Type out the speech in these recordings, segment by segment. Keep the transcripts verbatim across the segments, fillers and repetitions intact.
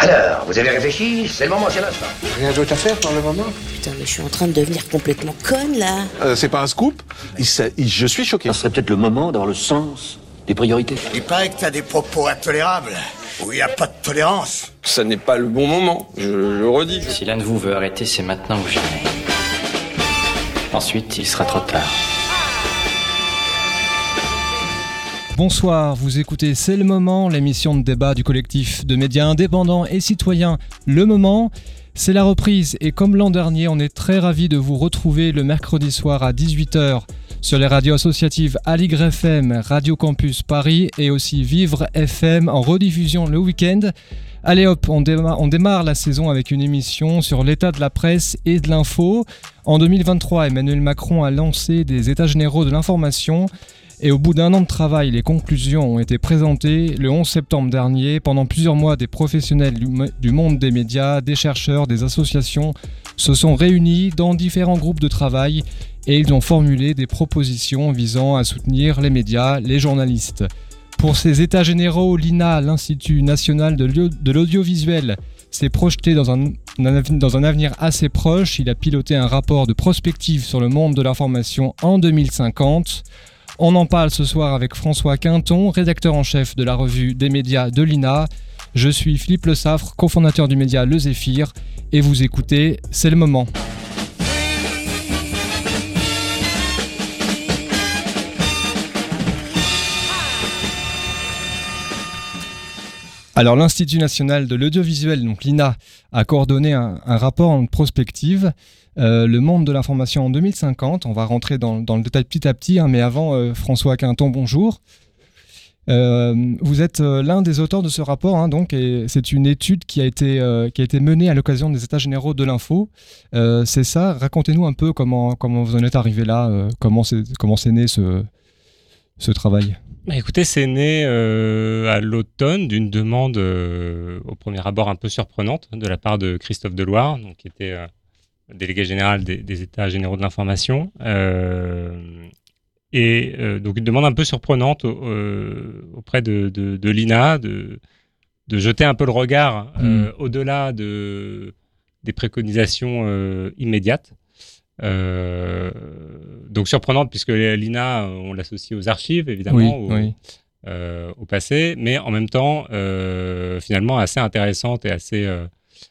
Alors, vous avez réfléchi? C'est le moment, c'est l'instant. Rien d'autre à faire pour le moment? Putain, mais je suis en train de devenir complètement conne, là. Euh, c'est pas un scoop? il, il, Je suis choqué. Ça serait peut-être le moment d'avoir le sens des priorités. Il paraît que t'as des propos intolérables, où il n'y a pas de tolérance. Ça n'est pas le bon moment, je le redis. Si l'un de vous veut arrêter, c'est maintenant ou jamais. Ensuite, il sera trop tard. Bonsoir, vous écoutez C'est le moment, l'émission de débat du collectif de médias indépendants et citoyens Le Moment. C'est la reprise et comme l'an dernier, on est très ravis de vous retrouver le mercredi soir à dix-huit heures sur les radios associatives Aligre F M, Radio Campus Paris et aussi Vivre F M en rediffusion le week-end. Allez hop, on démarre, on démarre la saison avec une émission sur l'état de la presse et de l'info. En deux mille vingt-trois, Emmanuel Macron a lancé des états généraux de l'information. Et au bout d'un an de travail, les conclusions ont été présentées le onze septembre dernier. Pendant plusieurs mois, des professionnels du monde des médias, des chercheurs, des associations se sont réunis dans différents groupes de travail et ils ont formulé des propositions visant à soutenir les médias, les journalistes. Pour ces états généraux, l'I N A, l'Institut national de l'audiovisuel, s'est projeté dans un, dans un avenir assez proche. Il a piloté un rapport de prospective sur le monde de l'information en deux mille cinquante. On en parle ce soir avec François Quinton, rédacteur en chef de la revue des médias de l'I N A. Je suis Philippe Le Saffre, cofondateur du média Le Zéphyr, et vous écoutez C'est le moment. Alors l'Institut national de l'audiovisuel, donc l'I N A, a coordonné un, un rapport en prospective. Euh, le monde de l'information en deux mille cinquante. On va rentrer dans, dans le détail petit à petit, hein, mais avant, euh, François Quinton, bonjour. Euh, vous êtes euh, l'un des auteurs de ce rapport, hein, donc, et c'est une étude qui a été, euh, qui a été menée à l'occasion des États généraux de l'info. Euh, c'est ça, racontez-nous un peu comment, comment vous en êtes arrivé là, euh, comment, c'est, comment c'est né ce, ce travail. Bah écoutez, c'est né euh, à l'automne d'une demande euh, au premier abord un peu surprenante de la part de Christophe Deloire, donc, qui était... Euh, délégué général des, des États généraux de l'information, euh, et euh, donc une demande un peu surprenante euh, auprès de, de, de l'I N A de, de jeter un peu le regard euh, mmh. au-delà de, des préconisations euh, immédiates. Euh, donc surprenante puisque l'I N A, on l'associe aux archives, évidemment, oui, au, oui. Euh, au passé, mais en même temps, euh, finalement, assez intéressante et assez... Euh,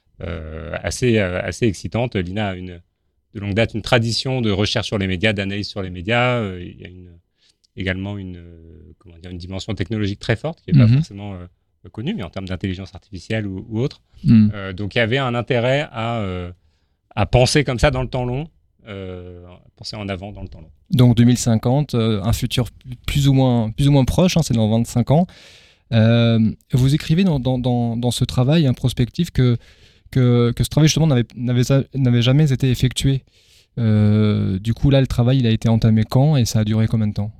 Euh, assez, euh, assez excitante. L'I N A a une, de longue date une tradition de recherche sur les médias, d'analyse sur les médias. Euh, il y a une, également une, euh, comment dire, une dimension technologique très forte qui n'est mm-hmm. pas forcément euh, connue, mais en termes d'intelligence artificielle ou, ou autre. Mm. Euh, donc il y avait un intérêt à, euh, à penser comme ça dans le temps long, euh, penser en avant dans le temps long. Donc deux mille cinquante, euh, un futur plus ou moins, plus ou moins proche, hein, c'est dans vingt-cinq ans. Euh, vous écrivez dans, dans, dans, dans ce travail un prospectif que Que, que ce travail justement n'avait, n'avait, n'avait jamais été effectué. Euh, du coup là le travail il a été entamé quand et ça a duré combien de temps?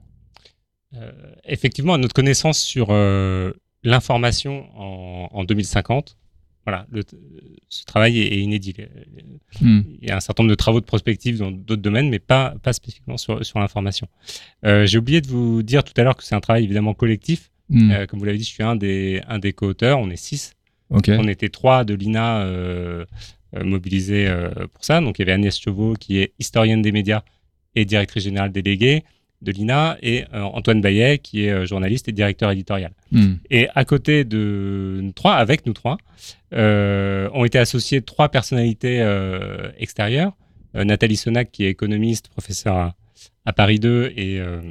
euh, Effectivement, à notre connaissance sur euh, l'information en, en deux mille cinquante, voilà, le, ce travail est, est inédit. Hmm. Il y a un certain nombre de travaux de prospective dans d'autres domaines, mais pas, pas spécifiquement sur, sur l'information. Euh, j'ai oublié de vous dire tout à l'heure que c'est un travail évidemment collectif. Hmm. Euh, comme vous l'avez dit, je suis un des, un des co-auteurs, on est six. Okay. On était trois de l'I N A euh, euh, mobilisés euh, pour ça. Donc, il y avait Agnès Chauveau, qui est historienne des médias et directrice générale déléguée de l'I N A, et euh, Antoine Bayet, qui est euh, journaliste et directeur éditorial. Mm. Et à côté de nous trois, avec nous trois, euh, ont été associées trois personnalités euh, extérieures. Euh, Nathalie Sonac, qui est économiste, professeure à, à Paris deux et, euh,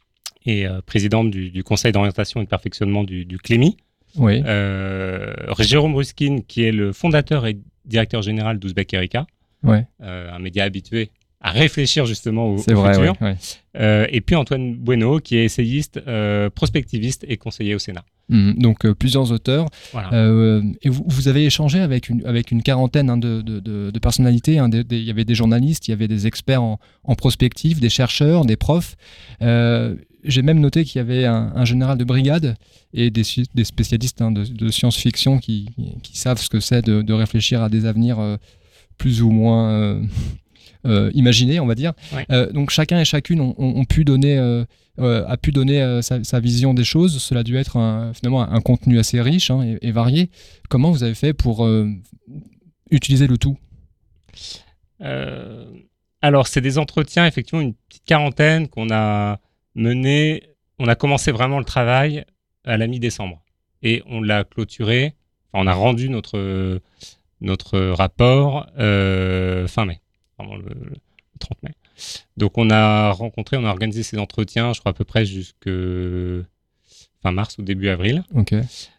et euh, présidente du, du Conseil d'orientation et de perfectionnement du, du Clémy. Oui. Euh, Jérôme Ruskin, qui est le fondateur et directeur général d'Ouzbek Erika, ouais. euh, un média habitué à réfléchir justement au, C'est au vrai, futur. Ouais, ouais. Euh, et puis Antoine Bueno, qui est essayiste, euh, prospectiviste et conseiller au Sénat. Mmh, donc euh, plusieurs auteurs. Voilà. Euh, et vous, vous avez échangé avec une, avec une quarantaine hein, de, de, de, de personnalités. Hein, des, des, il y avait des journalistes, il y avait des experts en, en prospective, des chercheurs, des profs. Euh, j'ai même noté qu'il y avait un, un général de brigade et des, des spécialistes hein, de, de science-fiction qui, qui, qui savent ce que c'est de, de réfléchir à des avenirs euh, plus ou moins... Euh, euh, imaginé, on va dire. Ouais. Euh, donc chacun et chacune ont, ont, ont pu donner, euh, euh, a pu donner euh, sa, sa vision des choses. Cela a dû être un, finalement un contenu assez riche hein, et, et varié. Comment vous avez fait pour euh, utiliser le tout ? euh, Alors, c'est des entretiens, effectivement, une petite quarantaine qu'on a menés. On a commencé vraiment le travail à la mi-décembre et on l'a clôturé. Enfin, on a rendu notre, notre rapport euh, fin mai, vraiment le, le trente mai. Donc, on a rencontré, on a organisé ces entretiens, je crois à peu près jusque fin mars ou début avril. Ok.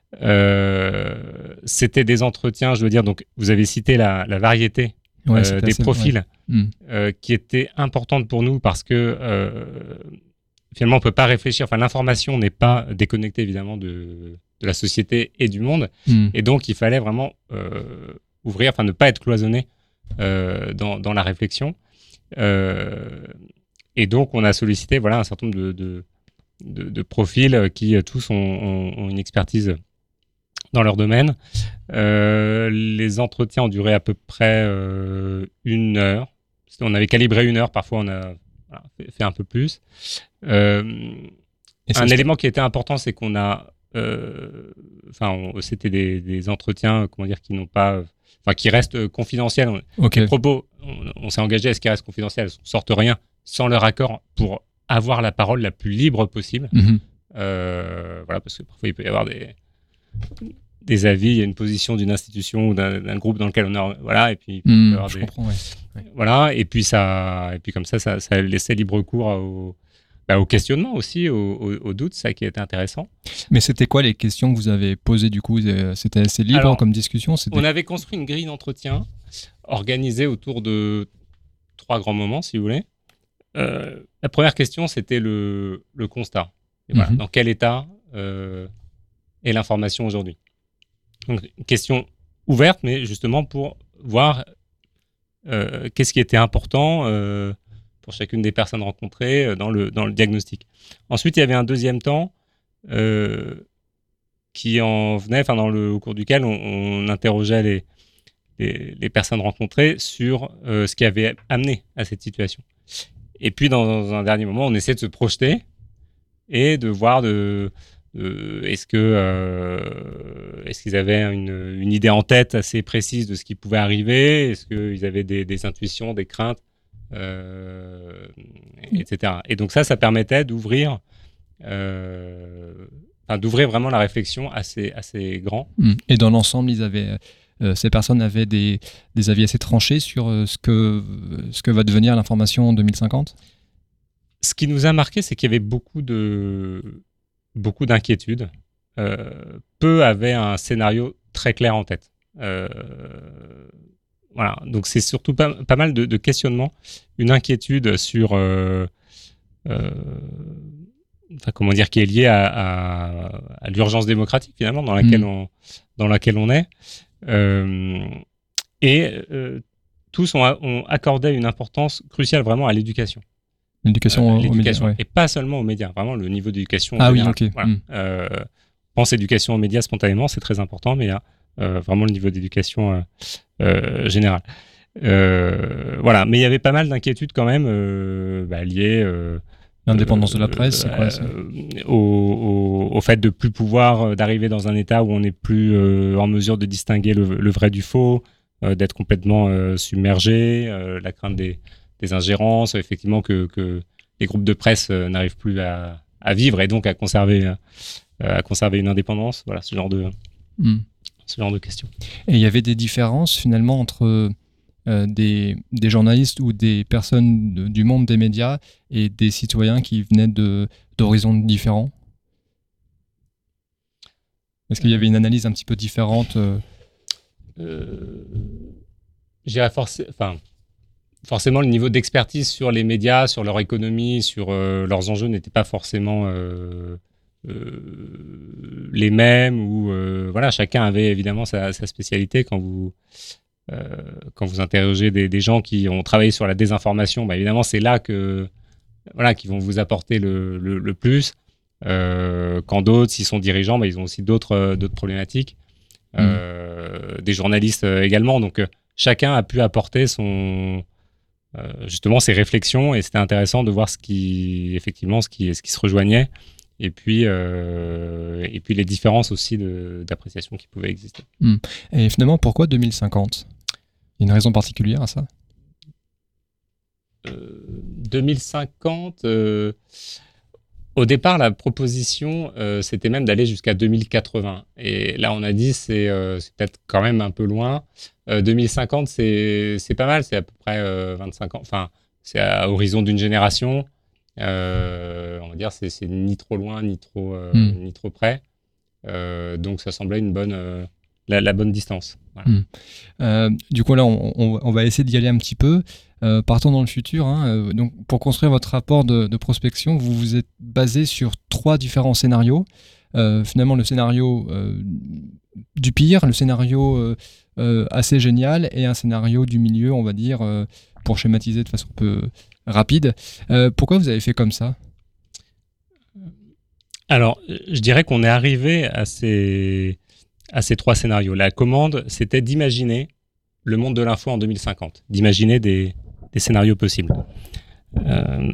Euh, c'était des entretiens, je veux dire, donc vous avez cité la, la variété Ouais, euh, des assez, profils ouais. mm. euh, qui étaient importantes pour nous parce que euh, finalement, on ne peut pas réfléchir. Enfin, l'information n'est pas déconnectée, évidemment, de, de la société et du monde. Mm. Et donc, il fallait vraiment euh, ouvrir, enfin, ne pas être cloisonné euh, dans, dans la réflexion. Euh, et donc, on a sollicité voilà, un certain nombre de, de, de, de profils qui, tous, ont, ont, ont une expertise dans leur domaine. Euh, les entretiens ont duré à peu près euh, une heure. On avait calibré une heure, parfois on a voilà, fait, fait un peu plus. Euh, un élément qui était important, c'est qu'on a, euh, enfin, on, c'était des, des entretiens, comment dire, qui n'ont pas, enfin, qui restent confidentiels. Okay. Les propos, on, on s'est engagé à ce qu'ils restent confidentiels, on ne sorte rien sans leur accord pour avoir la parole la plus libre possible. Mm-hmm. Euh, voilà, parce que parfois il peut y avoir des des avis, il y a une position d'une institution ou d'un, d'un groupe dans lequel on a, voilà, et puis mmh, je des... comprends, ouais. Ouais. Voilà, et puis ça, et puis comme ça, ça, ça laissait libre cours au, bah, au questionnement aussi, au, au, au doute, ça qui était intéressant. Mais c'était quoi les questions que vous avez posées du coup ? C'était assez libre Alors, comme discussion. C'était... On avait construit une grille d'entretien organisée autour de trois grands moments, si vous voulez. Euh, la première question, c'était le, le constat. Et voilà, mmh. Dans quel état euh, est l'information aujourd'hui ? Donc, une question ouverte, mais justement pour voir euh, qu'est-ce qui était important euh, pour chacune des personnes rencontrées euh, dans, le, dans le diagnostic. Ensuite, il y avait un deuxième temps euh, qui en venait, enfin, dans le, au cours duquel on, on interrogeait les, les, les personnes rencontrées sur euh, ce qui avait amené à cette situation. Et puis, dans, dans un dernier moment, on essaie de se projeter et de voir de... Euh, est-ce que euh, est-ce qu'ils avaient une, une idée en tête assez précise de ce qui pouvait arriver ? Est-ce qu'ils avaient des, des intuitions, des craintes, euh, et cetera. Et donc ça, ça permettait d'ouvrir, euh, enfin, d'ouvrir vraiment la réflexion assez assez grand. Et dans l'ensemble, ils avaient euh, ces personnes avaient des, des avis assez tranchés sur euh, ce que ce que va devenir l'information en deux mille cinquante. Ce qui nous a marqué, c'est qu'il y avait beaucoup de beaucoup d'inquiétudes. Euh, peu avaient un scénario très clair en tête. Euh, voilà. Donc, c'est surtout pas, pas mal de, de questionnements, une inquiétude sur, euh, euh, enfin, comment dire, qui est liée à, à, à l'urgence démocratique, finalement, dans laquelle, mmh. on, dans laquelle on est. Euh, et euh, tous ont, ont accordé une importance cruciale vraiment à l'éducation. L'éducation, euh, l'éducation aux médias, ouais. Et pas seulement aux médias, vraiment le niveau d'éducation. Ah général. oui, ok. Voilà. Mm. Euh, on pense éducation aux médias spontanément, c'est très important, mais il y a euh, vraiment le niveau d'éducation euh, euh, générale. Euh, voilà, mais il y avait pas mal d'inquiétudes quand même euh, bah, liées. Euh, L'indépendance euh, de la presse, c'est quoi ça euh, au, au, au fait de plus pouvoir euh, d'arriver dans un état où on n'est plus euh, en mesure de distinguer le, le vrai du faux, euh, d'être complètement euh, submergé, euh, la crainte des des ingérences, effectivement, que, que les groupes de presse euh, n'arrivent plus à, à vivre et donc à conserver, euh, à conserver une indépendance. Voilà, ce genre de, mm. ce genre de questions. Et il y avait des différences, finalement, entre euh, des, des journalistes ou des personnes de, du monde des médias et des citoyens qui venaient de, d'horizons différents ? Est-ce qu'il y avait une analyse un petit peu différente euh... Euh, J'irais forcément... Enfin, forcément, le niveau d'expertise sur les médias, sur leur économie, sur euh, leurs enjeux n'était pas forcément euh, euh, les mêmes. Ou euh, voilà, chacun avait évidemment sa, sa spécialité. Quand vous euh, quand vous interrogez des, des gens qui ont travaillé sur la désinformation, bah, évidemment, c'est là que voilà, qui vont vous apporter le, le, le plus. Euh, quand d'autres, s'ils sont dirigeants, bah, ils ont aussi d'autres d'autres problématiques. Euh, mmh. Des journalistes également. Donc, chacun a pu apporter son euh, justement ces réflexions, et c'était intéressant de voir ce qui, effectivement, ce qui, ce qui se rejoignait, et puis, euh, et puis les différences aussi de, d'appréciation qui pouvaient exister. Mmh. Et finalement, pourquoi deux mille cinquante ? Il y a une raison particulière à ça ? euh, deux mille cinquante, euh, au départ, la proposition, euh, c'était même d'aller jusqu'à deux mille quatre-vingts. Et là, on a dit, c'est, euh, c'est peut-être quand même un peu loin. Euh, deux mille cinquante, c'est, c'est pas mal, c'est à peu près euh, vingt-cinq ans. Enfin, c'est à horizon d'une génération. Euh, on va dire, c'est, c'est ni trop loin, ni trop, euh, mm. ni trop près. Euh, donc, ça semblait une bonne, euh, la, la bonne distance. Voilà. Mm. Euh, du coup, là, on, on, on va essayer d'y aller un petit peu. Euh, partons dans le futur. Hein. Euh, donc, pour construire votre rapport de, de prospection, vous vous êtes basé sur trois différents scénarios. Euh, finalement, le scénario euh, du pire, le scénario euh, euh, assez génial et un scénario du milieu, on va dire, euh, pour schématiser de façon un peu rapide. Euh, pourquoi vous avez fait comme ça ? Alors, je dirais qu'on est arrivé à ces, à ces trois scénarios. La commande, c'était d'imaginer le monde de l'info en deux mille cinquante, d'imaginer des des scénarios possibles. Euh,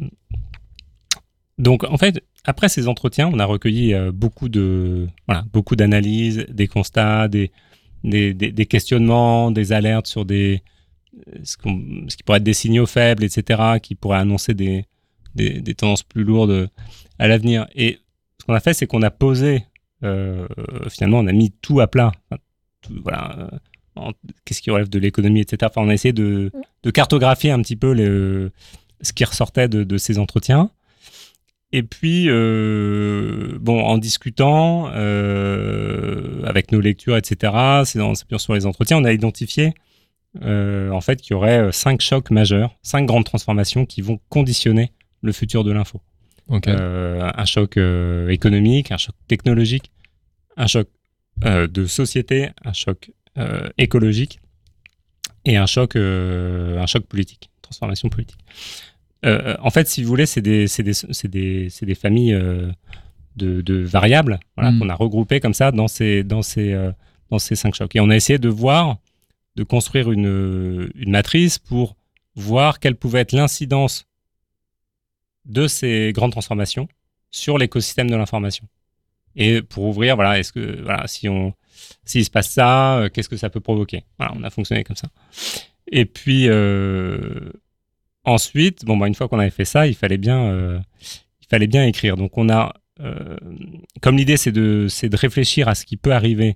donc, en fait, après ces entretiens, on a recueilli euh, beaucoup de, voilà, beaucoup d'analyses, des constats, des, des, des, des questionnements, des alertes sur des, ce, qu'on, ce qui pourrait être des signaux faibles, et cetera, qui pourraient annoncer des, des, des tendances plus lourdes à l'avenir. Et ce qu'on a fait, c'est qu'on a posé, euh, finalement, on a mis tout à plat. Enfin, tout, voilà. Euh, qu'est-ce qui relève de l'économie, et cetera. Enfin, on a essayé de, de cartographier un petit peu les, ce qui ressortait de, de ces entretiens. Et puis, euh, bon, en discutant euh, avec nos lectures, et cetera, c'est en s'appuyant sur les entretiens, on a identifié euh, en fait qu'il y aurait cinq chocs majeurs, cinq grandes transformations qui vont conditionner le futur de l'info. Okay. Euh, un choc euh, économique, un choc technologique, un choc euh, de société, un choc Euh, écologique et un choc, euh, un choc politique, transformation politique. Euh, en fait, si vous voulez, c'est des, c'est des, c'est des, c'est des familles euh, de, de variables voilà, mmh. qu'on a regroupées comme ça dans ces, dans, ces, euh, dans ces cinq chocs. Et on a essayé de voir, de construire une, une matrice pour voir quelle pouvait être l'incidence de ces grandes transformations sur l'écosystème de l'information. Et pour ouvrir, voilà, est-ce que, voilà, si on S'il se passe ça, euh, qu'est-ce que ça peut provoquer ? Voilà, on a fonctionné comme ça. Et puis, euh, ensuite, bon, bah, une fois qu'on avait fait ça, il fallait bien, euh, il fallait bien écrire. Donc, on a, euh, comme l'idée, c'est de, c'est de réfléchir à ce qui peut arriver,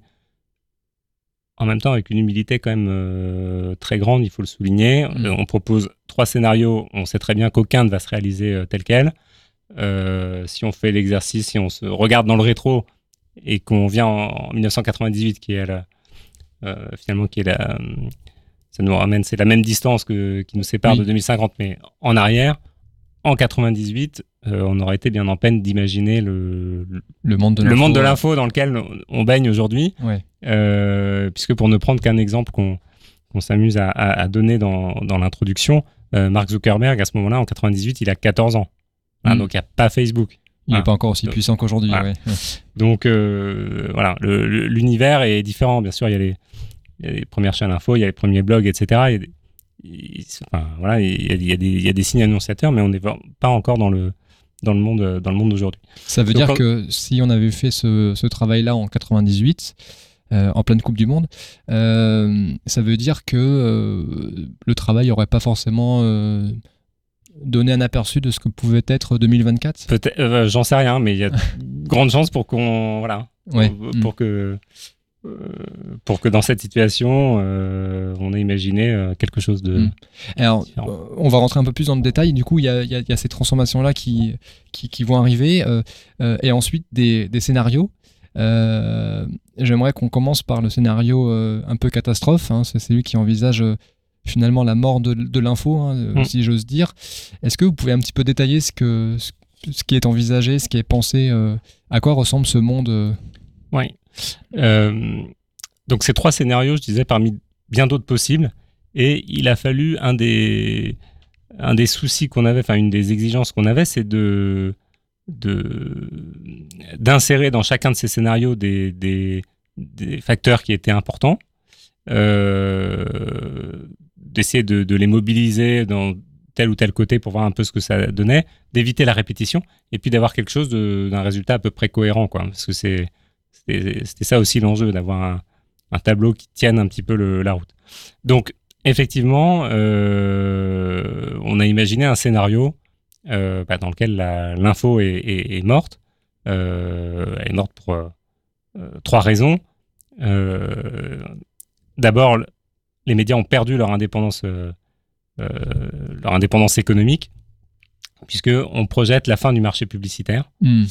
en même temps avec une humilité quand même euh, très grande, il faut le souligner. Mmh. Euh, on propose trois scénarios, on sait très bien qu'aucun ne va se réaliser euh, tel quel. Euh, si on fait l'exercice, si on se regarde dans le rétro, et qu'on vient en dix-neuf cent quatre-vingt-dix-huit, qui est la, euh, finalement, qui est la, ça nous ramène, c'est la même distance que, qui nous sépare oui. de deux mille cinquante, mais en arrière, en quatre-vingt-dix-huit, euh, on aurait été bien en peine d'imaginer le, le, monde, de le l'info, monde de ouais. l'info dans lequel on baigne aujourd'hui, ouais. euh, puisque pour ne prendre qu'un exemple qu'on, qu'on s'amuse à, à, à donner dans, dans l'introduction, euh, Mark Zuckerberg, à ce moment-là, en quatre-vingt-dix-huit, il a quatorze ans. Voilà, mm. Donc, il n'y a pas Facebook. Il n'est ah, pas encore aussi donc, puissant qu'aujourd'hui. Voilà. Ouais. Donc, euh, voilà, le, le, l'univers est différent. Bien sûr, il y, a les, il y a les premières chaînes info, il y a les premiers blogs, et cetera. Il y a des, il, enfin, voilà, il y a, il y a des, il y a des signes annonciateurs, mais on n'est pas encore dans le, dans le monde, dans le monde d'aujourd'hui. Ça veut donc, dire quand... que si on avait fait ce, ce travail-là en quatre-vingt-dix-huit, euh, en pleine Coupe du Monde, euh, ça veut dire que euh, le travail n'aurait pas forcément... Euh, donner un aperçu de ce que pouvait être deux mille vingt-quatre ? Peut-être, euh, j'en sais rien, mais il y a de grandes chances pour qu'on, voilà, ouais. pour, pour que, euh, pour que dans cette situation, euh, on ait imaginé euh, quelque chose de. Mm. Alors, euh, on va rentrer un peu plus dans le détail. Du coup, il y a, y a, y a ces transformations-là qui, qui, qui vont arriver, euh, euh, et ensuite des, des scénarios. Euh, j'aimerais qu'on commence par le scénario euh, un peu catastrophe. Hein, c'est celui qui envisage. Euh, finalement la mort de, de l'info, hein, mmh. si j'ose dire. Est-ce que vous pouvez un petit peu détailler ce, que, ce, ce qui est envisagé, ce qui est pensé, euh, à quoi ressemble ce monde euh... Oui. Euh, donc ces trois scénarios, je disais, parmi bien d'autres possibles, et il a fallu un des, un des soucis qu'on avait, enfin une des exigences qu'on avait, c'est de, de, d'insérer dans chacun de ces scénarios des, des, des facteurs qui étaient importants, euh, d'essayer de, de les mobiliser dans, tel ou tel côté pour voir un peu ce que ça donnait, d'éviter la répétition et puis d'avoir quelque chose de, d'un résultat à peu près cohérent, quoi. Parce que c'est, c'était, c'était ça aussi l'enjeu, d'avoir un, un tableau qui tienne un petit peu le, la route. Donc, effectivement, euh, on a imaginé un scénario euh, bah, dans lequel la, l'info est, est, est morte. Euh, elle est morte pour euh, trois raisons. Euh, d'abord, les médias ont perdu leur indépendance, euh, euh, leur indépendance économique, puisqu'on projette la fin du marché publicitaire. Mmh.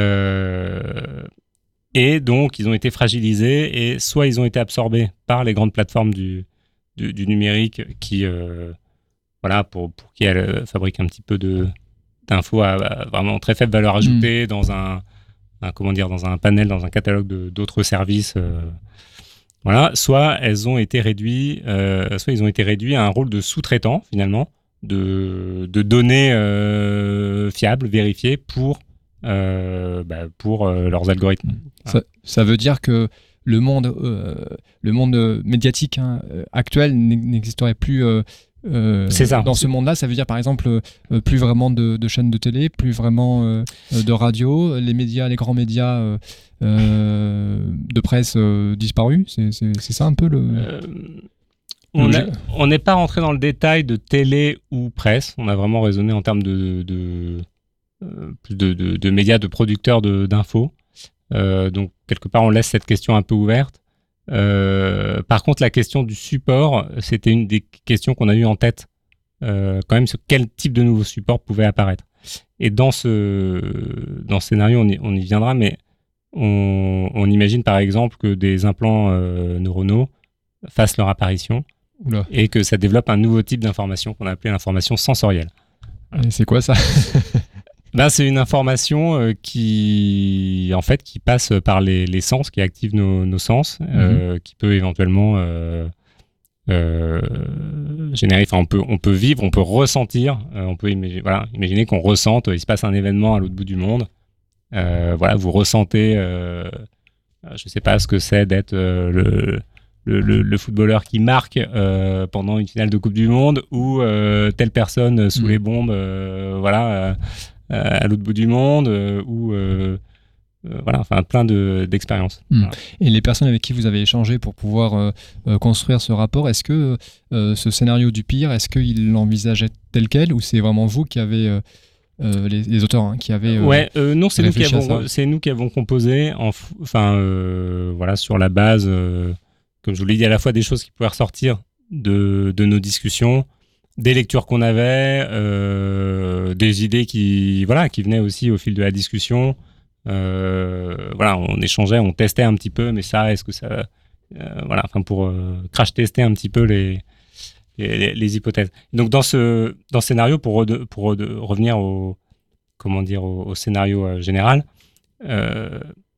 Euh, et donc, ils ont été fragilisés, et soit ils ont été absorbés par les grandes plateformes du, du, du numérique qui, euh, voilà, pour, pour qui elles fabriquent un petit peu de, d'infos à, à vraiment très faible valeur ajoutée mmh. dans un, un, comment dire, dans un panel, dans un catalogue de, d'autres services. Euh, voilà. Soit elles ont été réduites, euh, soit ils ont été réduits à un rôle de sous-traitant, finalement, de, de données euh, fiables, vérifiées pour, euh, bah, pour euh, leurs algorithmes. Ça, ça veut dire que le monde, euh, le monde médiatique hein, actuel n'existerait plus euh, euh, c'est ça. Dans ce monde-là. Ça veut dire par exemple euh, plus vraiment de, de chaînes de télé, plus vraiment euh, de radio, les médias, les grands médias euh, euh, de presse euh, disparus. C'est, c'est, c'est ça un peu le... Euh, on n'est pas rentré dans le détail de télé ou presse. On a vraiment raisonné en termes de, de, de, de, de, de médias, de producteurs de, d'infos. Euh, donc, quelque part, on laisse cette question un peu ouverte. Euh, par contre, la question du support, c'était une des questions qu'on a eues en tête, euh, quand même, sur quel type de nouveau support pouvait apparaître. Et dans ce, dans ce scénario, on y, on y viendra, mais on, on imagine par exemple que des implants euh, neuronaux fassent leur apparition. Oula. Et que ça développe un nouveau type d'information qu'on a appelé l'information sensorielle. Et c'est quoi ça? Ben, c'est une information euh, qui, en fait, qui passe par les, les sens, qui active nos, nos sens, euh, mm-hmm. qui peut éventuellement euh, euh, générer. Enfin, on peut, on peut vivre, on peut ressentir. Euh, on peut imaginer, voilà, imaginer qu'on ressente. Il se passe un événement à l'autre bout du monde. Euh, voilà, vous ressentez. Euh, je ne sais pas ce que c'est d'être euh, le, le, le, le footballeur qui marque euh, pendant une finale de Coupe du Monde ou euh, telle personne sous mm. les bombes. Euh, voilà. Euh, à l'autre bout du monde, euh, ou euh, euh, voilà, enfin plein de, d'expériences. Mmh. Voilà. Et les personnes avec qui vous avez échangé pour pouvoir euh, euh, construire ce rapport, est-ce que euh, ce scénario du pire, est-ce qu'ils l'envisageaient tel quel, ou c'est vraiment vous qui avez, euh, euh, les, les auteurs, hein, qui avez euh, ouais, euh, non, c'est nous qui avons, c'est nous qui avons composé, enfin euh, voilà, sur la base, euh, comme je vous l'ai dit, à la fois des choses qui pouvaient ressortir de, de nos discussions, des lectures qu'on avait, euh, des idées qui, voilà, qui venaient aussi au fil de la discussion. Euh, voilà, on échangeait, on testait un petit peu, mais ça, est-ce que ça... Euh, voilà, enfin pour euh, crash tester un petit peu les, les, les hypothèses. Donc dans ce, dans ce scénario, pour, re, pour re, revenir au, comment dire, au, au scénario euh, général, euh,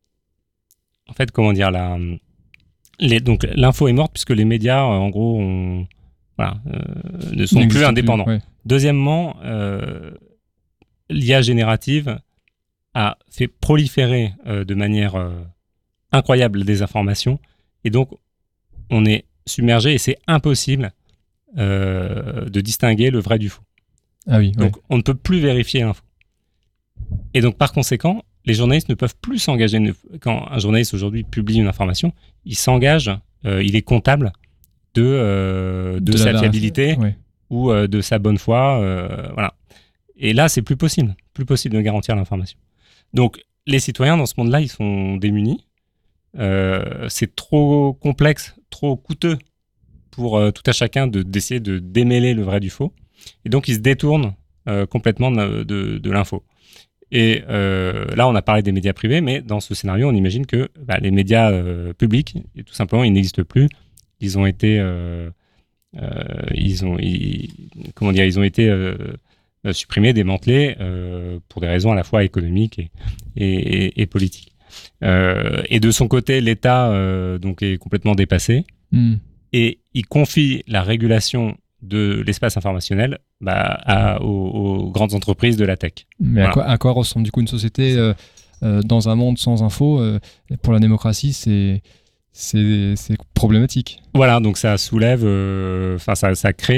en fait, comment dire, la, les, donc l'info est morte puisque les médias, en gros, ont... Voilà, euh, ne sont plus indépendants. Plus, ouais. Deuxièmement, euh, l'I A générative a fait proliférer euh, de manière euh, incroyable des informations, et donc on est submergé et c'est impossible euh, de distinguer le vrai du faux. Ah oui, donc ouais. on ne peut plus vérifier l'info. Et donc par conséquent, les journalistes ne peuvent plus s'engager. Quand un journaliste aujourd'hui publie une information, il s'engage, euh, il est comptable de, euh, de, de sa fiabilité ouais. ou euh, de sa bonne foi. Euh, voilà. Et là, c'est plus possible. Plus possible de garantir l'information. Donc, les citoyens, dans ce monde-là, ils sont démunis. Euh, c'est trop complexe, trop coûteux pour euh, tout à chacun de, d'essayer de démêler le vrai du faux. Et donc, ils se détournent euh, complètement de, de, de l'info. Et euh, là, on a parlé des médias privés, mais dans ce scénario, on imagine que bah, les médias euh, publics, et tout simplement, ils n'existent plus. Ils ont été, euh, euh, ils ont, ils, comment dire, ils ont été euh, supprimés, démantelés euh, pour des raisons à la fois économiques et, et, et, et politiques. Euh, et de son côté, l'État euh, donc est complètement dépassé mmh. et il confie la régulation de l'espace informationnel bah, à, aux, aux grandes entreprises de la tech. Mais voilà. à, quoi, à quoi ressemble du coup une société euh, euh, dans un monde sans info euh, pour la démocratie, c'est C'est, c'est problématique. Voilà, donc ça soulève, enfin euh, ça, ça crée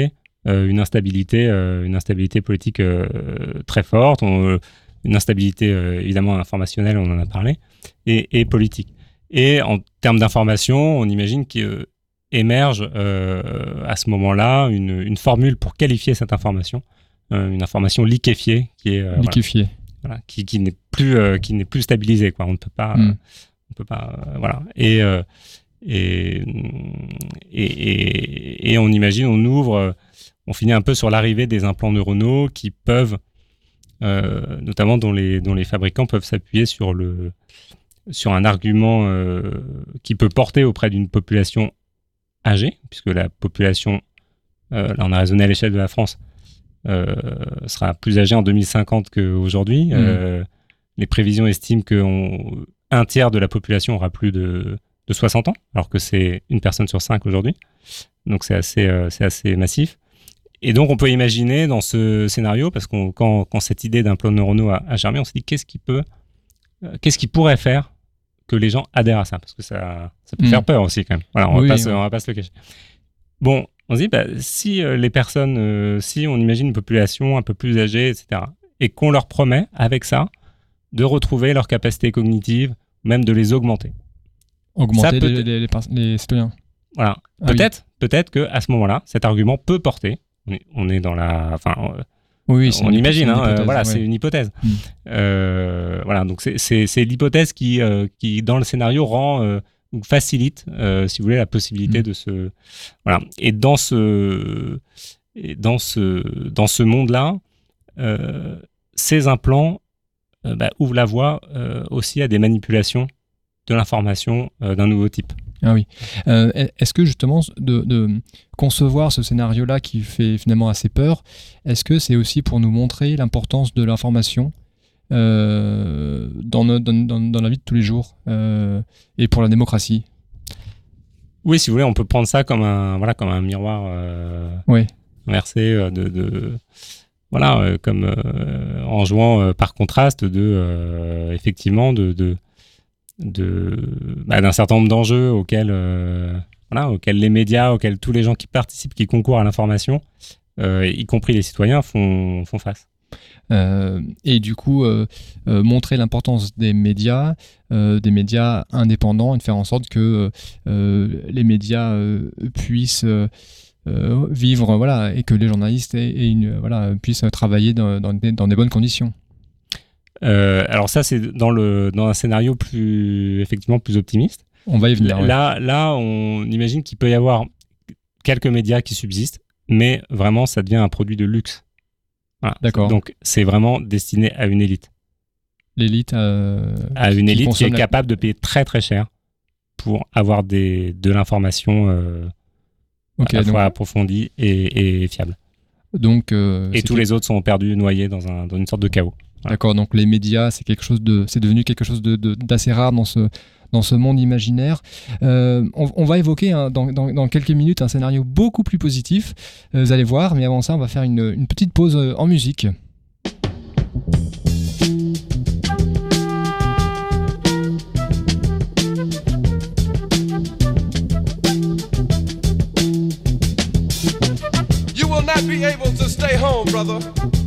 euh, une instabilité, euh, une instabilité politique euh, très forte, on, euh, une instabilité euh, évidemment informationnelle, on en a parlé, et, et politique. Et en termes d'information, on imagine qu'émerge euh, à ce moment-là une, une formule pour qualifier cette information, euh, une information liquéfiée, qui est euh, liquéfiée, voilà, qui, qui n'est plus euh, qui n'est plus stabilisée, quoi. On ne peut pas, mm. euh, on peut pas, euh, voilà. Et, euh, et, et et et on imagine, on ouvre, on finit un peu sur l'arrivée des implants neuronaux qui peuvent, euh, notamment dont les dont les fabricants peuvent s'appuyer sur le sur un argument euh, qui peut porter auprès d'une population âgée, puisque la population, euh, là on a raisonné à l'échelle de la France, euh, sera plus âgée en deux mille cinquante qu'aujourd'hui. Mmh. Euh, les prévisions estiment qu'un tiers de la population aura plus de, de soixante ans, alors que c'est une personne sur cinq aujourd'hui. Donc c'est assez, euh, c'est assez massif. Et donc on peut imaginer dans ce scénario, parce que quand, quand cette idée d'implants neuronaux a, a germé, on s'est dit qu'est-ce qui peut, euh, qu'est-ce qui pourrait faire que les gens adhèrent à ça, parce que ça, ça peut mmh. faire peur aussi quand même. Voilà, on oui, va pas se, on va pas se le cacher. Bon, on se dit, bah, si euh, les personnes, euh, si on imagine une population un peu plus âgée, et cetera, et qu'on leur promet, avec ça, de retrouver leur capacité cognitive, même de les augmenter. Augmenter ça, les, les, les, les citoyens. Voilà. Ah, peut-être, oui. peut-être qu'à ce moment-là, cet argument peut porter. On est, on est dans la... Enfin, euh, oui, on imagine, hein, hypothèse, euh, voilà, ouais. c'est une hypothèse. Mm. Euh, voilà, donc c'est, c'est, c'est l'hypothèse qui, euh, qui, dans le scénario, rend euh, ou facilite, euh, si vous voulez, la possibilité mm. de se, voilà. Et dans ce, et dans ce, dans ce monde-là, euh, ces implants euh, bah, ouvrent la voie euh, aussi à des manipulations de l'information euh, d'un nouveau type. Ah oui. Euh, est-ce que justement de, de concevoir ce scénario-là qui fait finalement assez peur, est-ce que c'est aussi pour nous montrer l'importance de l'information euh, dans, no, dans, dans, dans la vie de tous les jours euh, et pour la démocratie? Oui, si vous voulez, on peut prendre ça comme un voilà comme un miroir euh, oui. inversé euh, de, de voilà euh, comme euh, en jouant euh, par contraste de euh, effectivement de, de de bah, d'un certain nombre d'enjeux auxquels euh, voilà auxquels les médias, auxquels tous les gens qui participent, qui concourent à l'information, euh, y compris les citoyens, font font face. Euh, et du coup, euh, euh, montrer l'importance des médias, euh, des médias indépendants, et de faire en sorte que euh, les médias euh, puissent euh, euh, vivre, voilà, et que les journalistes aient, aient une, voilà, puissent travailler dans, dans, des, dans des bonnes conditions. Euh, alors ça, c'est dans, le, dans un scénario plus, effectivement, plus optimiste. On va y venir. Là, ouais. là, on imagine qu'il peut y avoir quelques médias qui subsistent, mais vraiment, ça devient un produit de luxe. Voilà. D'accord. Donc, c'est vraiment destiné à une élite. L'élite euh, À une qui élite qui est la... capable de payer très très cher pour avoir des, de l'information euh, okay, à la donc... fois approfondie et, et fiable. Donc, euh, et tous les autres sont perdus, noyés dans, un, dans une sorte de chaos. D'accord, donc les médias, c'est quelque chose de, c'est devenu quelque chose de, de, d'assez rare dans ce, dans ce monde imaginaire. Euh, on, on va évoquer hein, dans, dans, dans quelques minutes un scénario beaucoup plus positif, euh, vous allez voir, mais avant ça, on va faire une, une petite pause euh, en musique. You will not be able to stay home, brother.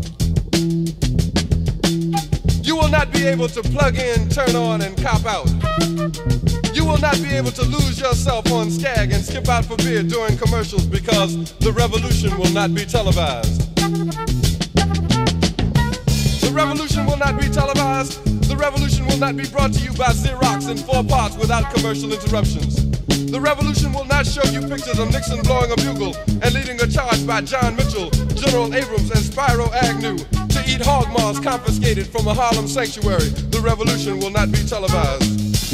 You will not be able to plug in, turn on, and cop out. You will not be able to lose yourself on Skag and skip out for beer during commercials because the revolution will not be televised. The revolution will not be televised. The revolution will not be brought to you by Xerox in four parts without commercial interruptions. The revolution will not show you pictures of Nixon blowing a bugle and leading a charge by John Mitchell, General Abrams, and Spyro Agnew to eat hog maws confiscated from a Harlem sanctuary. The revolution will not be televised.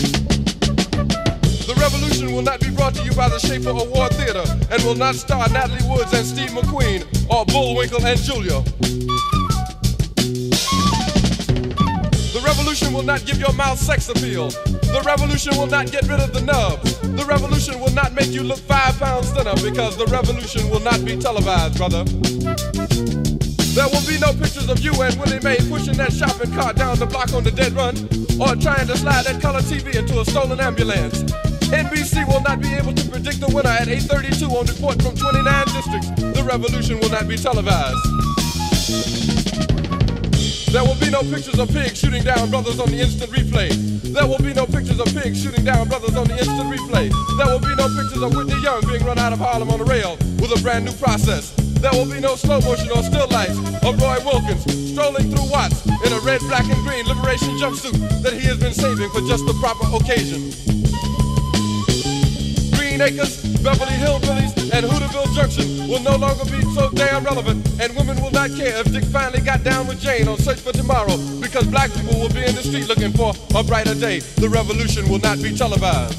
The revolution will not be brought to you by the Schaefer Award Theater and will not star Natalie Woods and Steve McQueen or Bullwinkle and Julia. The revolution will not give your mouth sex appeal. The revolution will not get rid of the nubs. The revolution will not make you look five pounds thinner because the revolution will not be televised, brother. There will be no pictures of you and Willie Mae pushing that shopping cart down the block on the dead run or trying to slide that color T V into a stolen ambulance. N B C will not be able to predict the winner at eight thirty-two on report from twenty-nine districts. The revolution will not be televised. There will be no pictures of pigs shooting down brothers on the instant replay. There will be no pictures of pigs shooting down brothers on the instant replay. There will be no pictures of Whitney Young being run out of Harlem on a rail with a brand new process. There will be no slow motion or still lights of Roy Wilkins strolling through Watts in a red, black, and green liberation jumpsuit that he has been saving for just the proper occasion. Green Acres, Beverly Hillbillies, and Hooterville Junction will no longer be so damn relevant, and women will not care if Dick finally got down with Jane on Search for Tomorrow, because black people will be in the street looking for a brighter day. The revolution will not be televised.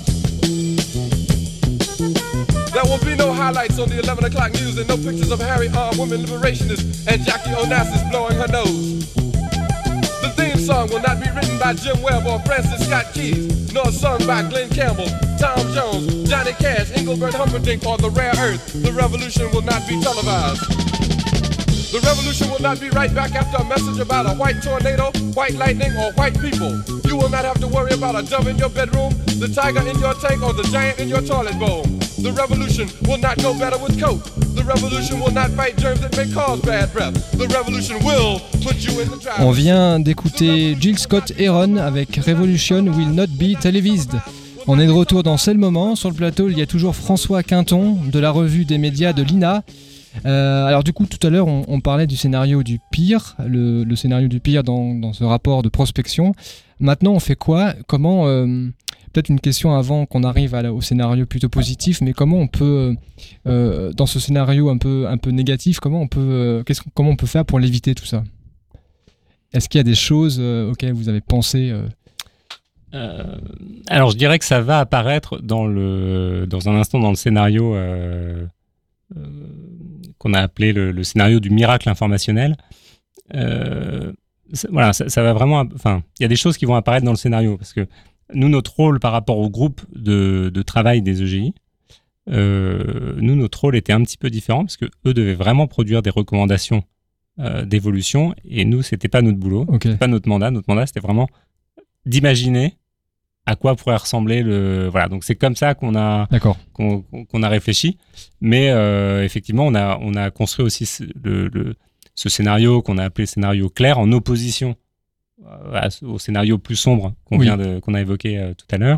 There will be no highlights on the eleven o'clock news and no pictures of Harry armed women liberationists and Jackie Onassis blowing her nose. The theme song will not be written by Jim Webb or Francis Scott Keys, nor sung by Glenn Campbell, Tom Jones, Johnny Cash, Engelbert Humperdinck, or The Rare Earth. The revolution will not be televised. The revolution will not be right back after a message about a white tornado, white lightning, or white people. You will not have to worry about a dove in your bedroom, the tiger in your tank, or the giant in your toilet bowl. The revolution will not go better with coke. The revolution will not fight germs that may cause bad breath. The revolution will put you in the driver's seat. On vient d'écouter Jill Scott Heron avec Revolution Will Not Be Televised. On est de retour dans C'est le moment. Sur le plateau, il y a toujours François Quinton de la revue des médias de l'I N A. Euh, alors du coup, tout à l'heure, on, on parlait du scénario du pire, le, le scénario du pire dans, dans ce rapport de prospection. Maintenant, on fait quoi ? Comment euh, Peut-être une question avant qu'on arrive à la, au scénario plutôt positif, mais comment on peut, euh, dans ce scénario un peu, un peu négatif, comment on peut, euh, qu'est-ce, comment on peut faire pour l'éviter tout ça ? Est-ce qu'il y a des choses euh, auxquelles vous avez pensé euh... Euh, alors, je dirais que ça va apparaître dans, le, dans un instant dans le scénario euh, euh, qu'on a appelé le, le scénario du miracle informationnel. Euh, ça, voilà, ça, ça va vraiment... Enfin, il y a des choses qui vont apparaître dans le scénario, parce que nous, notre rôle par rapport au groupe de, de travail des E G I, euh, nous, notre rôle était un petit peu différent, parce qu'eux devaient vraiment produire des recommandations euh, d'évolution, et nous, c'était pas notre boulot, okay. C'était pas notre mandat. Notre mandat, c'était vraiment d'imaginer à quoi pourrait ressembler le... Voilà, donc c'est comme ça qu'on a, qu'on, qu'on a réfléchi, mais euh, effectivement, on a, on a construit aussi ce, le, le, ce scénario qu'on a appelé scénario clair, en opposition au scénario plus sombre qu'on, oui. vient de, qu'on a évoqué euh, tout à l'heure.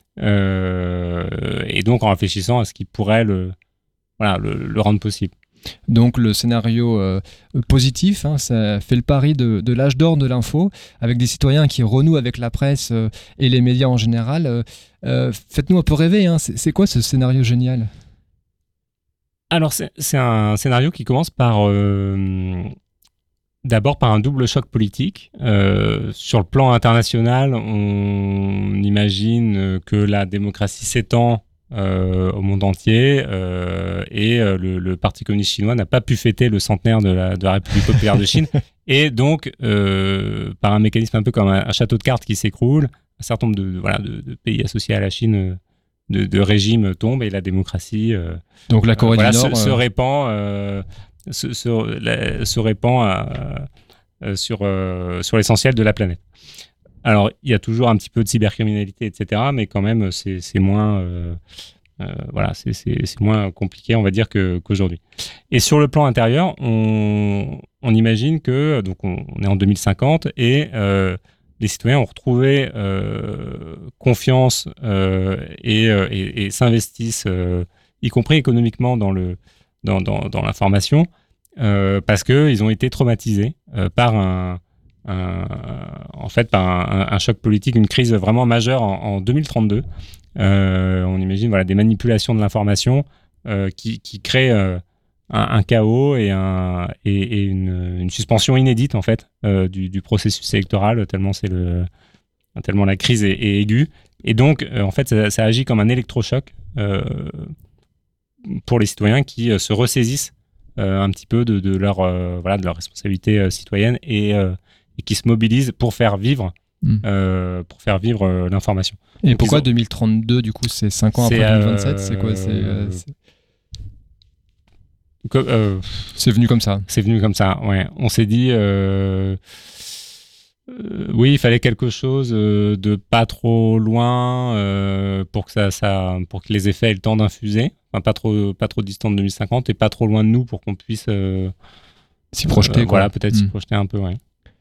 Euh, et donc, en réfléchissant à ce qui pourrait le, voilà, le, le rendre possible. Donc le scénario euh, positif, hein, ça fait le pari de, de l'âge d'or de l'info, avec des citoyens qui renouent avec la presse euh, et les médias en général. Euh, euh, faites-nous un peu rêver, hein. c'est, c'est quoi ce scénario génial ? Alors c'est, c'est un scénario qui commence par... Euh, D'abord par un double choc politique. Euh, sur le plan international, on imagine que la démocratie s'étend euh, au monde entier euh, et euh, le, le Parti communiste chinois n'a pas pu fêter le centenaire de la, de la République populaire de Chine. Et donc, euh, par un mécanisme un peu comme un, un château de cartes qui s'écroule, un certain nombre de, de, voilà, de, de pays associés à la Chine, de, de régimes tombent et la démocratie euh, donc la Corée euh, voilà, du Nord, se, euh... se répand... Euh, Se, se, la, se répand à, euh, sur, euh, sur l'essentiel de la planète. Alors, il y a toujours un petit peu de cybercriminalité, et cetera, mais quand même, c'est, c'est, moins, euh, euh, voilà, c'est, c'est, c'est moins compliqué, on va dire, que, qu'aujourd'hui. Et sur le plan intérieur, on, on imagine que, donc on, on est en deux mille cinquante, et euh, les citoyens ont retrouvé euh, confiance euh, et, et, et s'investissent, euh, y compris économiquement, dans le Dans, dans, dans l'information, euh, parce qu'ils ont été traumatisés euh, par, un, un, en fait, par un, un choc politique, une crise vraiment majeure en, en deux mille trente-deux. Euh, on imagine voilà, des manipulations de l'information euh, qui, qui créent euh, un, un chaos et, un, et, et une, une suspension inédite en fait, euh, du, du processus électoral, tellement, c'est le, tellement la crise est, est aiguë. Et donc, euh, en fait, ça, ça agit comme un électrochoc euh, pour les citoyens qui euh, se ressaisissent euh, un petit peu de, de, leur, euh, voilà, de leur responsabilité euh, citoyenne et, euh, et qui se mobilisent pour faire vivre, mmh. euh, pour faire vivre euh, l'information. Et donc, pourquoi ont... deux mille trente-deux, du coup, c'est cinq ans c'est, après deux mille vingt-sept euh, C'est quoi c'est, euh, c'est... Que, euh, c'est venu comme ça. C'est venu comme ça, ouais. On s'est dit... Euh... Euh, oui, il fallait quelque chose euh, de pas trop loin euh, pour que ça, ça, pour que les effets aient le temps d'infuser. Enfin, pas trop, pas trop distant de deux mille cinquante et pas trop loin de nous pour qu'on puisse euh, s'y projeter. Euh, quoi. Voilà, peut-être mmh. s'y projeter un peu. Ouais.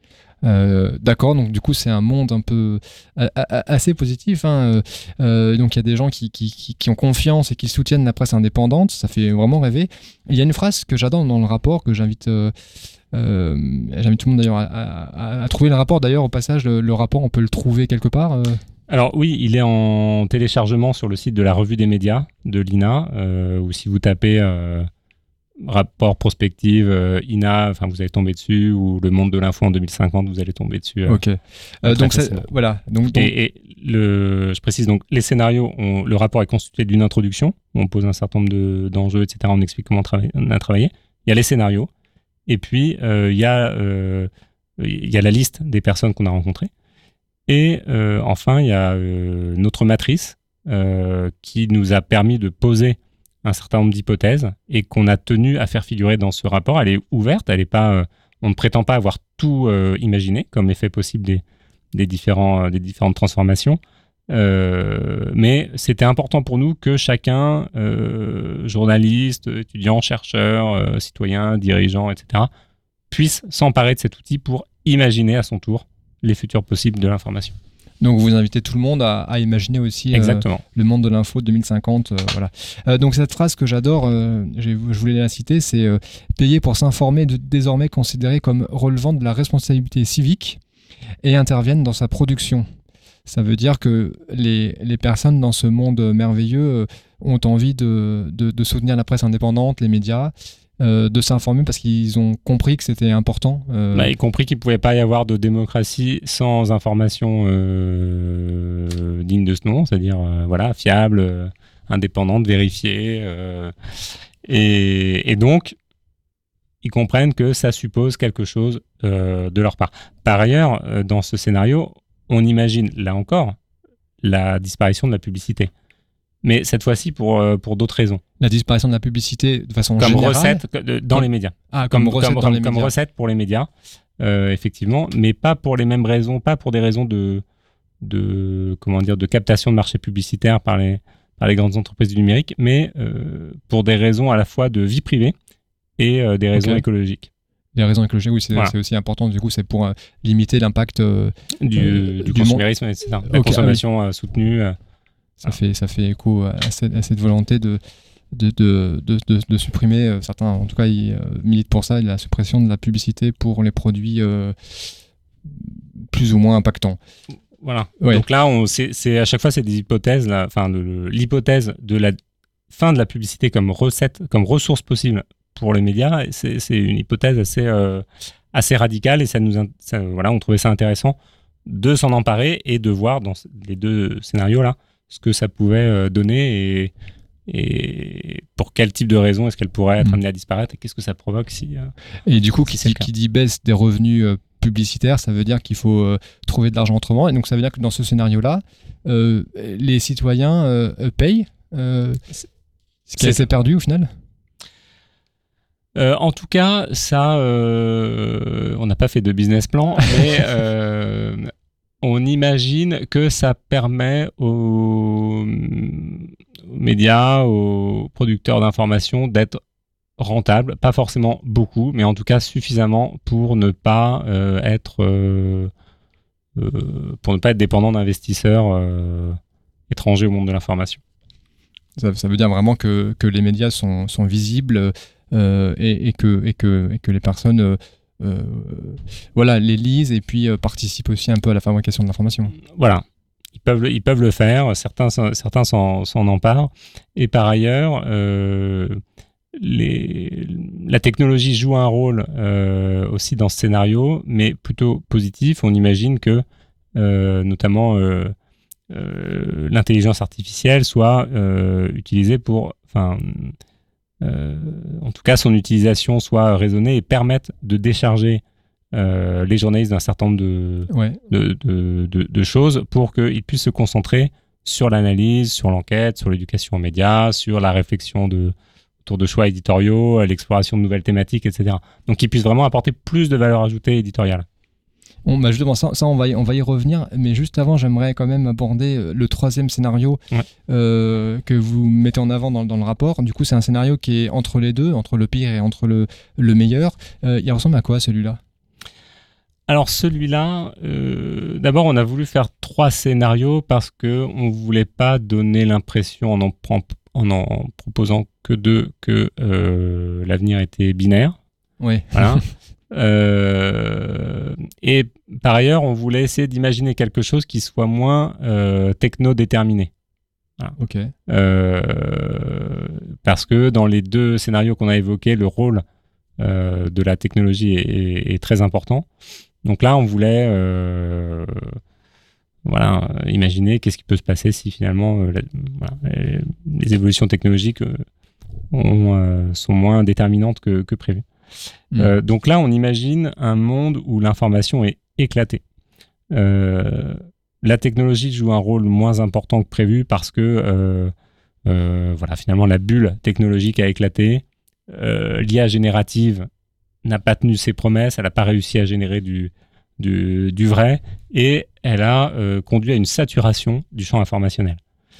Euh, d'accord, donc du coup c'est un monde un peu a, a, assez positif. Hein. Euh, donc il y a des gens qui, qui, qui, qui ont confiance et qui soutiennent la presse indépendante. Ça fait vraiment rêver. Il y a une phrase que j'adore dans le rapport que j'invite. Euh, Euh, j'invite tout le monde d'ailleurs à, à, à trouver le rapport. D'ailleurs, au passage, le, le rapport, on peut le trouver quelque part euh... Alors oui, il est en téléchargement sur le site de la Revue des médias de l'I N A, euh, ou si vous tapez euh, rapport prospective euh, I N A, enfin vous allez tomber dessus, ou le monde de l'info en deux mille cinquante, vous allez tomber dessus. Euh, ok. Euh, donc ça, voilà. Donc, donc... Et, et le, je précise donc les scénarios, on, le rapport est constitué d'une introduction, où on pose un certain nombre de, d'enjeux, et cetera. On explique comment on, travaille, on a travaillé. Il y a les scénarios. Et puis, il euh, y, euh, y a la liste des personnes qu'on a rencontrées. Et euh, enfin, il y a euh, notre matrice euh, qui nous a permis de poser un certain nombre d'hypothèses et qu'on a tenu à faire figurer dans ce rapport. Elle est ouverte, elle est pas, euh, on ne prétend pas avoir tout euh, imaginé comme effet possible des, des, différents, euh, des différentes transformations. Euh, mais c'était important pour nous que chacun, euh, journaliste, étudiant, chercheur, euh, citoyen, dirigeant, et cetera, puisse s'emparer de cet outil pour imaginer à son tour les futurs possibles de l'information. Donc vous invitez tout le monde à, à imaginer aussi euh, le monde de l'info deux mille cinquante. Euh, voilà. Euh, donc cette phrase que j'adore, euh, je voulais la citer, c'est euh, « Payer pour s'informer de, désormais considéré comme relevant de la responsabilité civique et interviennent dans sa production ». Ça veut dire que les, les personnes dans ce monde merveilleux ont envie de, de, de soutenir la presse indépendante, les médias, euh, de s'informer parce qu'ils ont compris que c'était important. Euh... Bah, ils ont compris qu'il ne pouvait pas y avoir de démocratie sans information euh, digne de ce nom, c'est-à-dire euh, voilà, fiable, euh, indépendante, vérifiée. Euh, et, et donc, ils comprennent que ça suppose quelque chose euh, de leur part. Par ailleurs, euh, dans ce scénario, on imagine, là encore, la disparition de la publicité. Mais cette fois-ci pour, euh, pour d'autres raisons. La disparition de la publicité de façon comme générale recette dans comme... les médias. Ah, comme, comme recette comme, dans les comme médias. recette pour les médias, euh, effectivement, mais pas pour les mêmes raisons, pas pour des raisons de, de, comment dire, de captation de marché publicitaire par les, par les grandes entreprises du numérique, mais euh, pour des raisons à la fois de vie privée et euh, des raisons okay. écologiques. Les raisons écologiques, oui, c'est, voilà. c'est aussi important. Du coup, c'est pour euh, limiter l'impact euh, du, euh, du, du consumérisme, et cetera. La okay, consommation ah oui. euh, soutenue. Euh, ça, fait, ça fait écho à cette, à cette volonté de, de, de, de, de, de supprimer, euh, certains, en tout cas, ils euh, militent pour ça, la suppression de la publicité pour les produits euh, plus ou moins impactants. Voilà. Ouais. Donc là, on, c'est, c'est, à chaque fois, c'est des hypothèses. Là, enfin, de, l'hypothèse de la fin de la publicité comme recette, comme ressource possible pour les médias, c'est, c'est une hypothèse assez, euh, assez radicale et ça nous, ça, voilà, on trouvait ça intéressant de s'en emparer et de voir dans les deux scénarios-là ce que ça pouvait euh, donner et, et pour quel type de raison est-ce qu'elle pourrait être mmh. amenée à disparaître et qu'est-ce que ça provoque si... Euh, et du coup, si qui, qui dit baisse des revenus euh, publicitaires, ça veut dire qu'il faut euh, trouver de l'argent autrement et donc ça veut dire que dans ce scénario-là, euh, les citoyens euh, payent euh, ce qui a été perdu au final. Euh, en tout cas, ça, euh, on n'a pas fait de business plan, mais euh, on imagine que ça permet aux, aux médias, aux producteurs d'informations d'être rentables, pas forcément beaucoup, mais en tout cas suffisamment pour ne pas euh, être euh, euh, pour ne pas être dépendant d'investisseurs euh, étrangers au monde de l'information. Ça, ça veut dire vraiment que, que les médias sont, sont visibles. Euh, et, et, que, et, que, et que les personnes euh, euh, voilà, les lisent et puis euh, participent aussi un peu à la fabrication de l'information. Voilà, ils peuvent, ils peuvent le faire, certains, certains s'en, s'en emparent. Et par ailleurs, euh, les, la technologie joue un rôle euh, aussi dans ce scénario, mais plutôt positif. On imagine que euh, notamment euh, euh, l'intelligence artificielle soit euh, utilisée pour... Enfin, Euh, en tout cas son utilisation soit raisonnée et permette de décharger euh, les journalistes d'un certain nombre de, ouais. de, de, de, de choses pour qu'ils puissent se concentrer sur l'analyse, sur l'enquête, sur l'éducation aux médias, sur la réflexion de, autour de choix éditoriaux, l'exploration de nouvelles thématiques, et cetera. Donc qu'ils puissent vraiment apporter plus de valeur ajoutée éditoriale. Bon, bah justement, ça, ça on, va y, on va y revenir, mais juste avant, j'aimerais quand même aborder le troisième scénario ouais. euh, que vous mettez en avant dans, dans le rapport. Du coup, c'est un scénario qui est entre les deux, entre le pire et entre le, le meilleur. Euh, il ressemble à quoi, celui-là ? Alors celui-là, euh, d'abord on a voulu faire trois scénarios parce qu'on ne voulait pas donner l'impression en en, en en proposant que deux que euh, l'avenir était binaire. Oui. Voilà. euh, et par ailleurs, on voulait essayer d'imaginer quelque chose qui soit moins euh, techno-déterminé. Voilà. Ok. Euh, parce que dans les deux scénarios qu'on a évoqués, le rôle euh, de la technologie est, est, est très important. Donc là, on voulait euh, voilà, imaginer qu'est-ce qui peut se passer si finalement euh, la, voilà, les, les évolutions technologiques euh, ont, euh, sont moins déterminantes que, que prévu. Mmh. Euh, donc là, on imagine un monde où l'information est éclatée. Euh, la technologie joue un rôle moins important que prévu parce que euh, euh, voilà, finalement, la bulle technologique a éclaté. Euh, L'I A générative n'a pas tenu ses promesses, elle n'a pas réussi à générer du, du, du vrai, et elle a euh, conduit à une saturation du champ informationnel.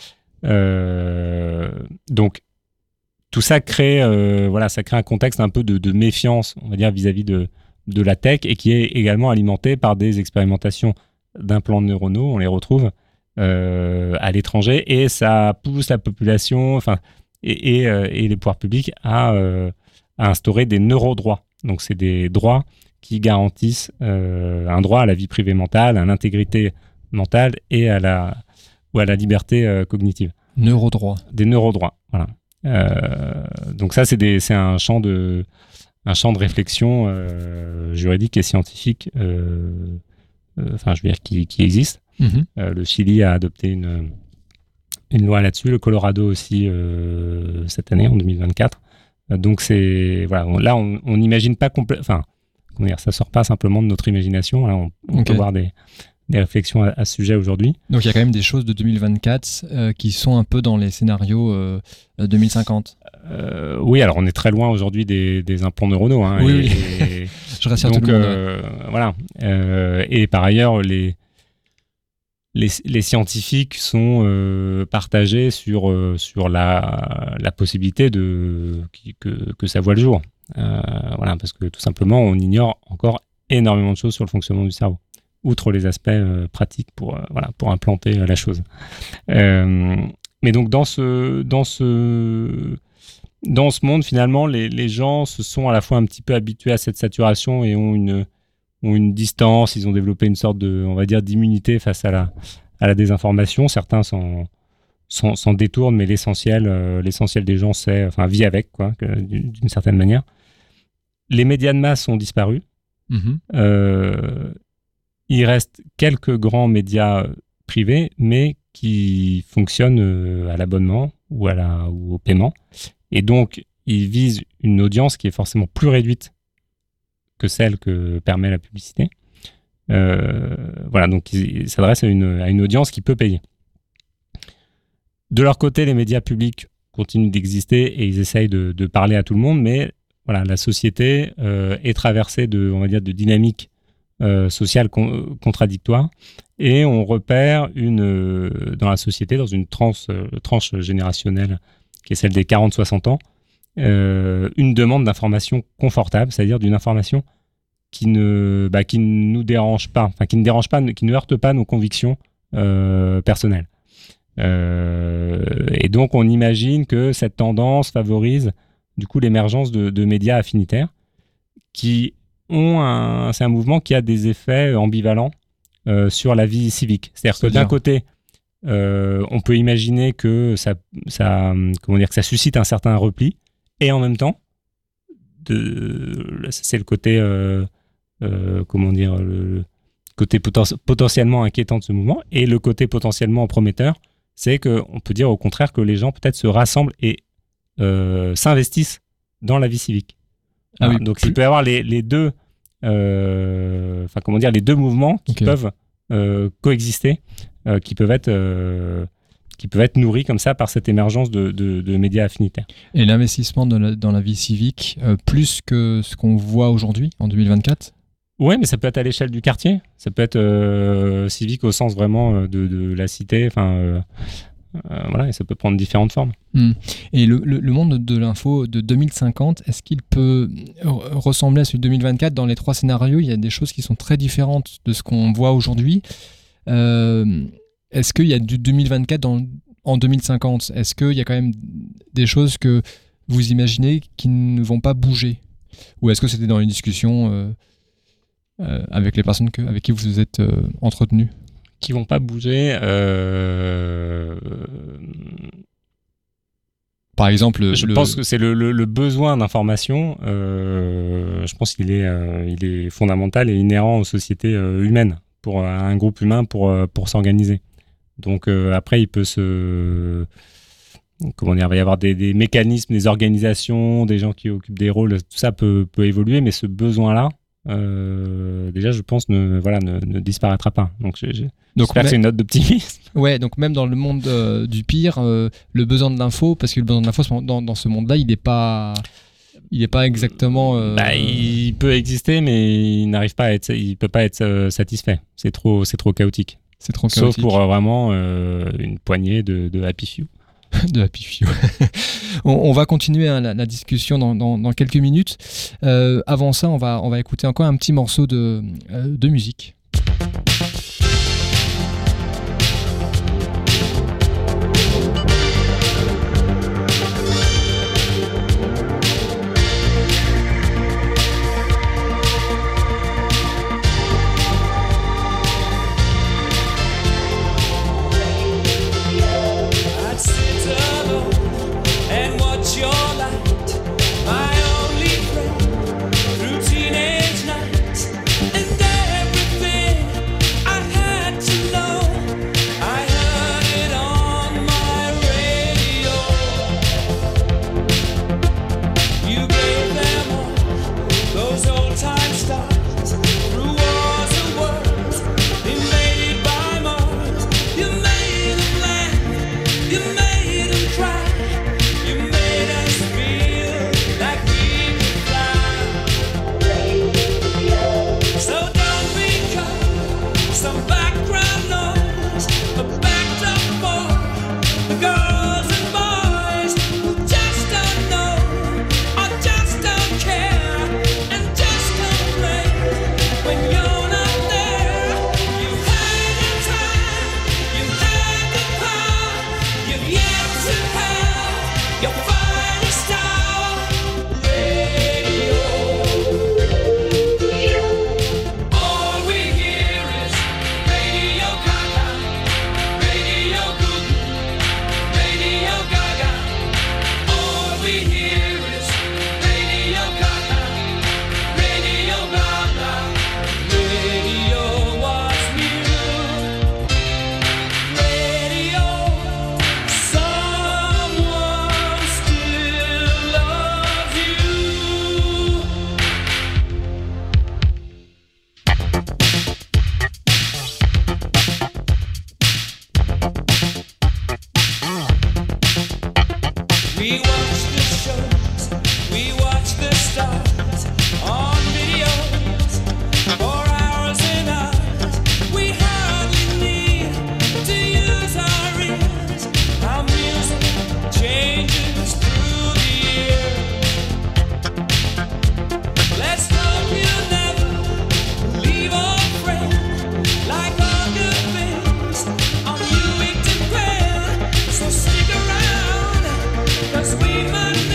Euh, donc, tout ça crée, euh, voilà, ça crée un contexte un peu de, de méfiance, on va dire, vis-à-vis de, de la tech, et qui est également alimenté par des expérimentations d'implants neuronaux, on les retrouve euh, à l'étranger, et ça pousse la population, enfin, et, et, euh, et les pouvoirs publics à, euh, à instaurer des neurodroits. Donc, c'est des droits qui garantissent euh, un droit à la vie privée mentale, à l'intégrité mentale et à la, ou à la liberté euh, cognitive. Neurodroits. Des neurodroits, voilà. Euh, donc ça, c'est, des, c'est un, champ de, un champ de réflexion euh, juridique et scientifique, euh, euh, enfin, je veux dire, qui, qui existe. Mm-hmm. Euh, le Chili a adopté une, une loi là-dessus, le Colorado aussi euh, cette année, en deux mille vingt-quatre. Donc c'est voilà, on, là on n'imagine pas complètement, enfin comment dire, ça sort pas simplement de notre imagination. Là, on, on okay. peut voir des, des réflexions à, à ce sujet aujourd'hui. Donc il y a quand même des choses de deux mille vingt-quatre euh, qui sont un peu dans les scénarios euh, deux mille cinquante. Euh, oui, alors on est très loin aujourd'hui des, des implants neuronaux. Hein, oui, et, oui. Et, je rassure donc, tout le monde. Euh, ouais. Voilà. Euh, et par ailleurs, les Les, les scientifiques sont euh, partagés sur, euh, sur la, la possibilité de, qui, que, que ça voit le jour. Euh, voilà, parce que tout simplement, on ignore encore énormément de choses sur le fonctionnement du cerveau, outre les aspects euh, pratiques pour, euh, voilà, pour implanter euh, la chose. Euh, mais donc, dans ce, dans ce, dans ce monde, finalement, les, les gens se sont à la fois un petit peu habitués à cette saturation et ont une... ont une distance, ils ont développé une sorte de, on va dire, d'immunité face à la, à la désinformation. Certains s'en, s'en, s'en détournent, mais l'essentiel, euh, l'essentiel des gens, c'est, enfin, vit avec, quoi, que, d'une, d'une certaine manière. Les médias de masse ont disparu. Mmh. Euh, il reste quelques grands médias privés, mais qui fonctionnent à l'abonnement ou, à la, ou au paiement. Et donc, ils visent une audience qui est forcément plus réduite que celle que permet la publicité. Euh, voilà, donc ils s'adressent à une, à une audience qui peut payer. De leur côté, les médias publics continuent d'exister et ils essayent de, de parler à tout le monde, mais voilà, la société euh, est traversée de, on va dire, de dynamiques euh, sociales con- contradictoires, et on repère une, euh, dans la société, dans une tranche, euh, tranche générationnelle qui est celle des quarante soixante ans, Euh, une demande d'information confortable, c'est-à-dire d'une information qui ne, bah, qui ne nous dérange pas, enfin qui ne dérange pas, qui ne heurte pas nos convictions euh, personnelles. Euh, et donc on imagine que cette tendance favorise du coup l'émergence de, de médias affinitaires qui ont un, c'est un mouvement qui a des effets ambivalents euh, sur la vie civique. C'est-à-dire que d'un côté, euh, on peut imaginer que ça, ça, comment dire, que ça suscite un certain repli. Et en même temps, de, c'est le côté, euh, euh, comment dire, le côté poten- potentiellement inquiétant de ce mouvement. Et le côté potentiellement prometteur, c'est qu'on peut dire au contraire que les gens peut-être se rassemblent et euh, s'investissent dans la vie civique. Ah voilà, oui, donc plus... il peut y avoir les, les deux, euh, enfin comment dire, les deux mouvements qui okay. peuvent euh, coexister, euh, qui peuvent être euh, qui peuvent être nourris comme ça par cette émergence de, de, de médias affinitaires. Et l'investissement de la, dans la vie civique, euh, plus que ce qu'on voit aujourd'hui, en deux mille vingt-quatre ? Ouais, mais ça peut être à l'échelle du quartier. Ça peut être euh, civique au sens vraiment de, de la cité. Enfin, euh, euh, voilà, et ça peut prendre différentes formes. Mmh. Et le, le, le monde de l'info de deux mille cinquante, est-ce qu'il peut r- ressembler à celui de deux mille vingt-quatre? Dans les trois scénarios, il y a des choses qui sont très différentes de ce qu'on voit aujourd'hui. Euh, est-ce qu'il y a du deux mille vingt-quatre dans, en deux mille cinquante? Est-ce qu'il y a quand même des choses que vous imaginez qui ne vont pas bouger? Ou est-ce que c'était dans les discussions euh, euh, avec les personnes que, avec qui vous vous êtes euh, entretenus? Qui vont pas bouger. Euh... Par exemple, je le... pense que c'est le, le, le besoin d'information. Euh, je pense qu'il est, euh, il est fondamental et inhérent aux sociétés euh, humaines, pour à un groupe humain pour pour s'organiser. Donc euh, après, il peut se comment dire, il va y avoir des, des mécanismes, des organisations, des gens qui occupent des rôles. Tout ça peut peut évoluer, mais ce besoin-là. Euh, déjà, je pense, ne, voilà, ne, ne disparaîtra pas. Donc, j'ai, j'ai, donc j'espère même, que c'est une note d'optimisme. Ouais, donc même dans le monde euh, du pire, euh, le besoin de l'info, parce que le besoin de l'info dans, dans ce monde-là, il n'est pas, il n'est pas exactement. Euh... Bah, il peut exister, mais il n'arrive pas à être, il peut pas être euh, satisfait. C'est trop, c'est trop chaotique. C'est trop chaotique. Sauf pour euh, vraiment euh, une poignée de, de happy few. de Happy Few. on, on va continuer hein, la, la discussion dans, dans, dans quelques minutes. Euh, avant ça, on va, on va écouter encore un petit morceau de, euh, de musique. Stick around, 'cause we might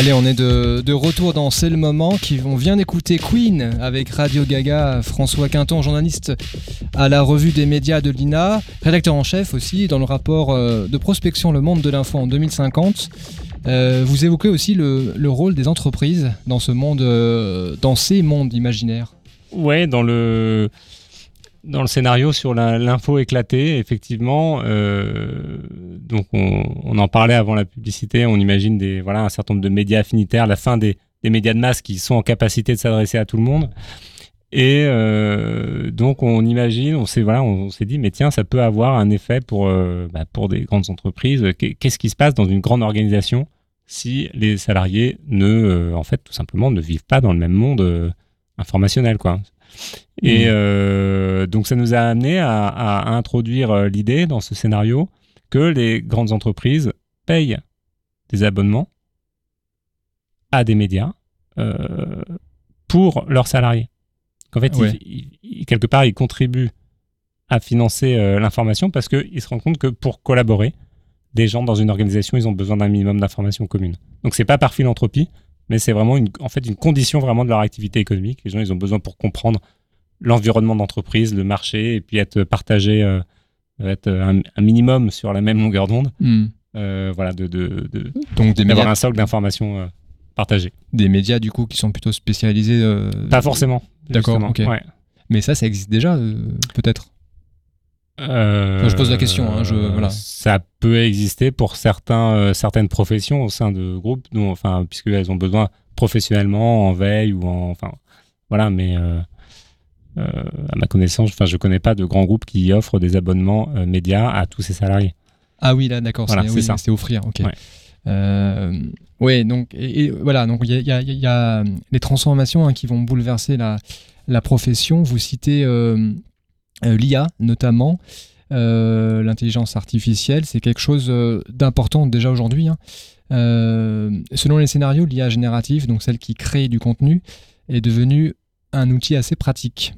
Allez, on est de, de retour dans C'est le moment. Qui, on vient d'écouter Queen avec Radio Gaga, François Quinton, journaliste à la revue des médias de l'I N A, rédacteur en chef aussi dans le rapport euh, de prospection Le Monde de l'Info en deux mille cinquante. Euh, vous évoquez aussi le, le rôle des entreprises dans ce monde, euh, dans ces mondes imaginaires. Ouais, dans le dans le scénario sur la, l'info éclatée, effectivement, euh, donc on, on en parlait avant la publicité. On imagine des voilà un certain nombre de médias affinitaires, la fin des, des médias de masse qui sont en capacité de s'adresser à tout le monde. Et euh, donc on imagine, on s'est voilà, on s'est dit mais tiens, ça peut avoir un effet pour euh, bah, pour des grandes entreprises. Qu'est-ce qui se passe dans une grande organisation si les salariés ne, euh, en fait, tout simplement, ne vivent pas dans le même monde euh, informationnel, quoi. Et mmh. euh, donc ça nous a amené à, à introduire l'idée dans ce scénario que les grandes entreprises payent des abonnements à des médias euh, pour leurs salariés. En fait, ouais. ils, ils, quelque part, ils contribuent à financer euh, l'information parce qu'ils se rendent compte que pour collaborer, des gens dans une organisation, ils ont besoin d'un minimum d'informations communes. Donc, c'est pas par philanthropie, mais c'est vraiment une, en fait une condition vraiment de leur activité économique. Les gens, ils ont besoin pour comprendre l'environnement d'entreprise, le marché, et puis être partagés, euh, être un, un minimum sur la même longueur d'onde. Mm. Euh, voilà, de, de, de, Donc, des d'avoir médias... un socle d'informations euh, partagées. Des médias, du coup, qui sont plutôt spécialisés euh... Pas forcément. D'accord, ok. Ouais. Mais ça, ça existe déjà, euh, peut-être Euh, enfin, je pose la question. Hein, je, voilà. Ça peut exister pour certains, euh, certaines professions au sein de groupes, dont, enfin, puisqu'elles ont besoin professionnellement, en veille ou en, enfin, voilà. Mais euh, euh, à ma connaissance, enfin, je connais pas de grands groupes qui offrent des abonnements euh, médias à tous ses salariés. Ah oui, là, d'accord. Voilà, c'est, c'est oui, ça. C'est offrir. Ok. Ouais. Euh, ouais. Donc, et, et, voilà. Donc, il y a, y, a, y a les transformations hein, qui vont bouleverser la, la profession. Vous citez. Euh, Euh, l'I A notamment, euh, l'intelligence artificielle, c'est quelque chose euh, d'important déjà aujourd'hui. Hein. Euh, selon les scénarios, l'I A générative, donc celle qui crée du contenu, est devenue un outil assez pratique.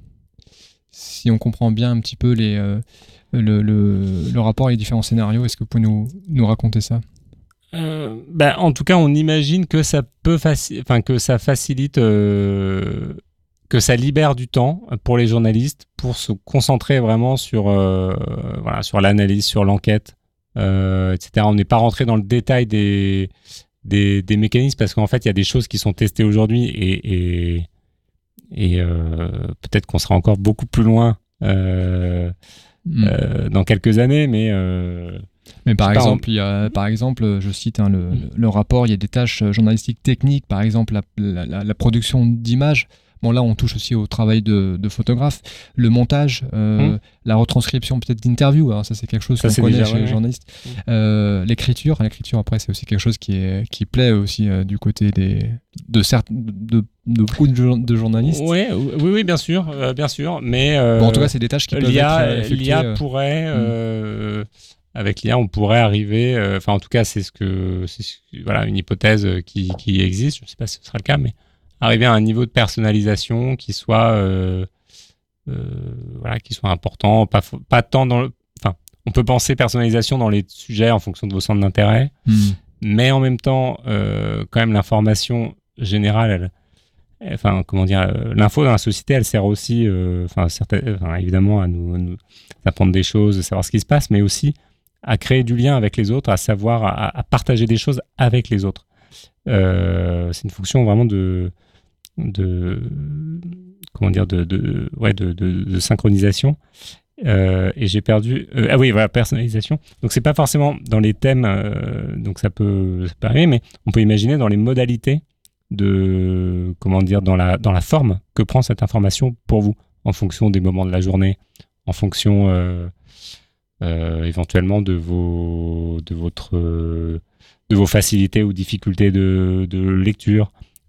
Si on comprend bien un petit peu les, euh, le, le, le rapport et les différents scénarios, est-ce que vous pouvez nous, nous raconter ça ? euh, bah, En tout cas, on imagine que ça peut faci- enfin, que ça facilite... Euh que ça libère du temps pour les journalistes pour se concentrer vraiment sur, euh, voilà, sur l'analyse, sur l'enquête, euh, et cetera. On n'est pas rentré dans le détail des, des, des mécanismes parce qu'en fait, il y a des choses qui sont testées aujourd'hui et, et, et euh, peut-être qu'on sera encore beaucoup plus loin euh, mmh. euh, dans quelques années, mais... Euh, Mais par exemple, il y a, par exemple, je cite hein, le, le, le rapport, il y a des tâches journalistiques techniques, par exemple la, la, la production d'images. Bon, là, on touche aussi au travail de, de photographe, le montage, euh, mmh. la retranscription peut-être d'interviews. Alors ça, c'est quelque chose ça, qu'on connaît chez les journalistes. Mmh. Euh, l'écriture, l'écriture après, c'est aussi quelque chose qui est qui plaît aussi euh, du côté des de certes de, de beaucoup de, de journalistes. Ouais, oui, oui, bien sûr, euh, bien sûr. Mais euh, bon, en tout cas, c'est des tâches qui peuvent l'I A, être effectuées. L'I A pourrait, euh, mmh. avec l'I A, on pourrait arriver. Enfin, euh, en tout cas, c'est ce que c'est ce, voilà une hypothèse qui qui existe. Je ne sais pas si ce sera le cas, mais arriver à un niveau de personnalisation qui soit euh, euh, voilà qui soit important, pas pas tant dans le, enfin on peut penser personnalisation dans les sujets en fonction de vos centres d'intérêt, mmh. mais en même temps euh, quand même l'information générale, elle, elle, enfin comment dire, euh, l'info dans la société, elle sert aussi, euh, enfin, certaines, enfin évidemment à nous, à nous apprendre des choses, à savoir ce qui se passe, mais aussi à créer du lien avec les autres, à savoir à, à partager des choses avec les autres. Euh, c'est une fonction vraiment de de comment dire de de ouais de de, de synchronisation euh, et j'ai perdu euh, ah oui voilà personnalisation, donc c'est pas forcément dans les thèmes euh, donc ça peut ça peut arriver, mais on peut imaginer dans les modalités de comment dire dans la dans la forme que prend cette information pour vous en fonction des moments de la journée, en fonction euh, euh, éventuellement de vos de votre euh, de vos facilités ou difficultés de de lecture.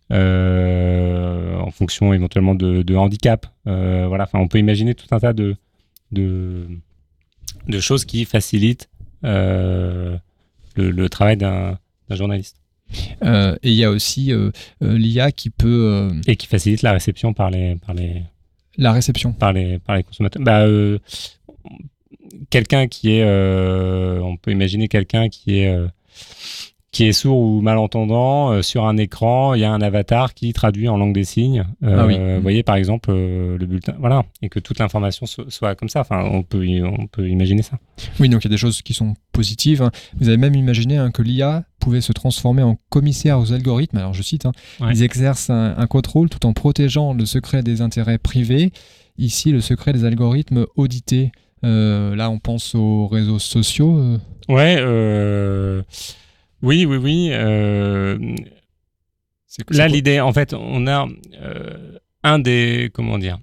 Euh, en fonction éventuellement de, de handicap, euh, voilà. Enfin, on peut imaginer tout un tas de de, de choses qui facilitent euh, le, le travail d'un, d'un journaliste. Euh, et il y a aussi euh, euh, l'I A qui peut euh... et qui facilite la réception par les par les la réception par les par les consommateurs. Bah, euh, quelqu'un qui est, euh, on peut imaginer quelqu'un qui est euh, qui est sourd ou malentendant, euh, sur un écran, il y a un avatar qui traduit en langue des signes. Euh, Ah oui. Vous voyez, par exemple, euh, le bulletin, voilà, et que toute l'information so- soit comme ça. Enfin, on peut, y- on peut imaginer ça. Oui, donc il y a des choses qui sont positives, hein. Vous avez même imaginé hein, que l'I A pouvait se transformer en commissaire aux algorithmes. Alors je cite, hein, Ouais. ils exercent un, un contrôle tout en protégeant le secret des intérêts privés. Ici, le secret des algorithmes audités. Euh, là, on pense aux réseaux sociaux. euh. Ouais, euh, oui, oui, oui. euh, C'est- Là, c'est- l'idée, en fait, on a euh, un des, comment dire,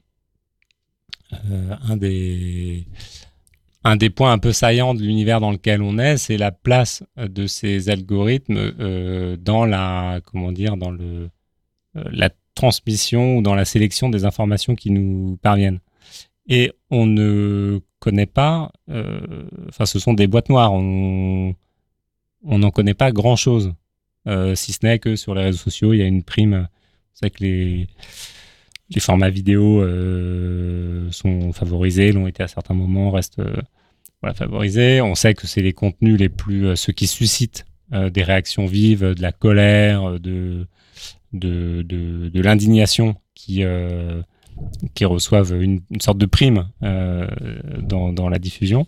euh, un des, un des points un peu saillants de l'univers dans lequel on est, c'est la place de ces algorithmes euh, dans la, comment dire, dans le, euh, la transmission ou dans la sélection des informations qui nous parviennent. Et on ne connaît pas, euh, enfin, ce sont des boîtes noires. On, on n'en connaît pas grand-chose. Euh, si ce n'est que sur les réseaux sociaux, il y a une prime. C'est vrai que les, les formats vidéo euh, sont favorisés, l'ont été à certains moments, restent euh, voilà, favorisés. On sait que c'est les contenus les plus, euh, ceux qui suscitent euh, des réactions vives, de la colère, de, de, de, de l'indignation, qui, euh, qui reçoivent une, une sorte de prime euh, dans, dans la diffusion.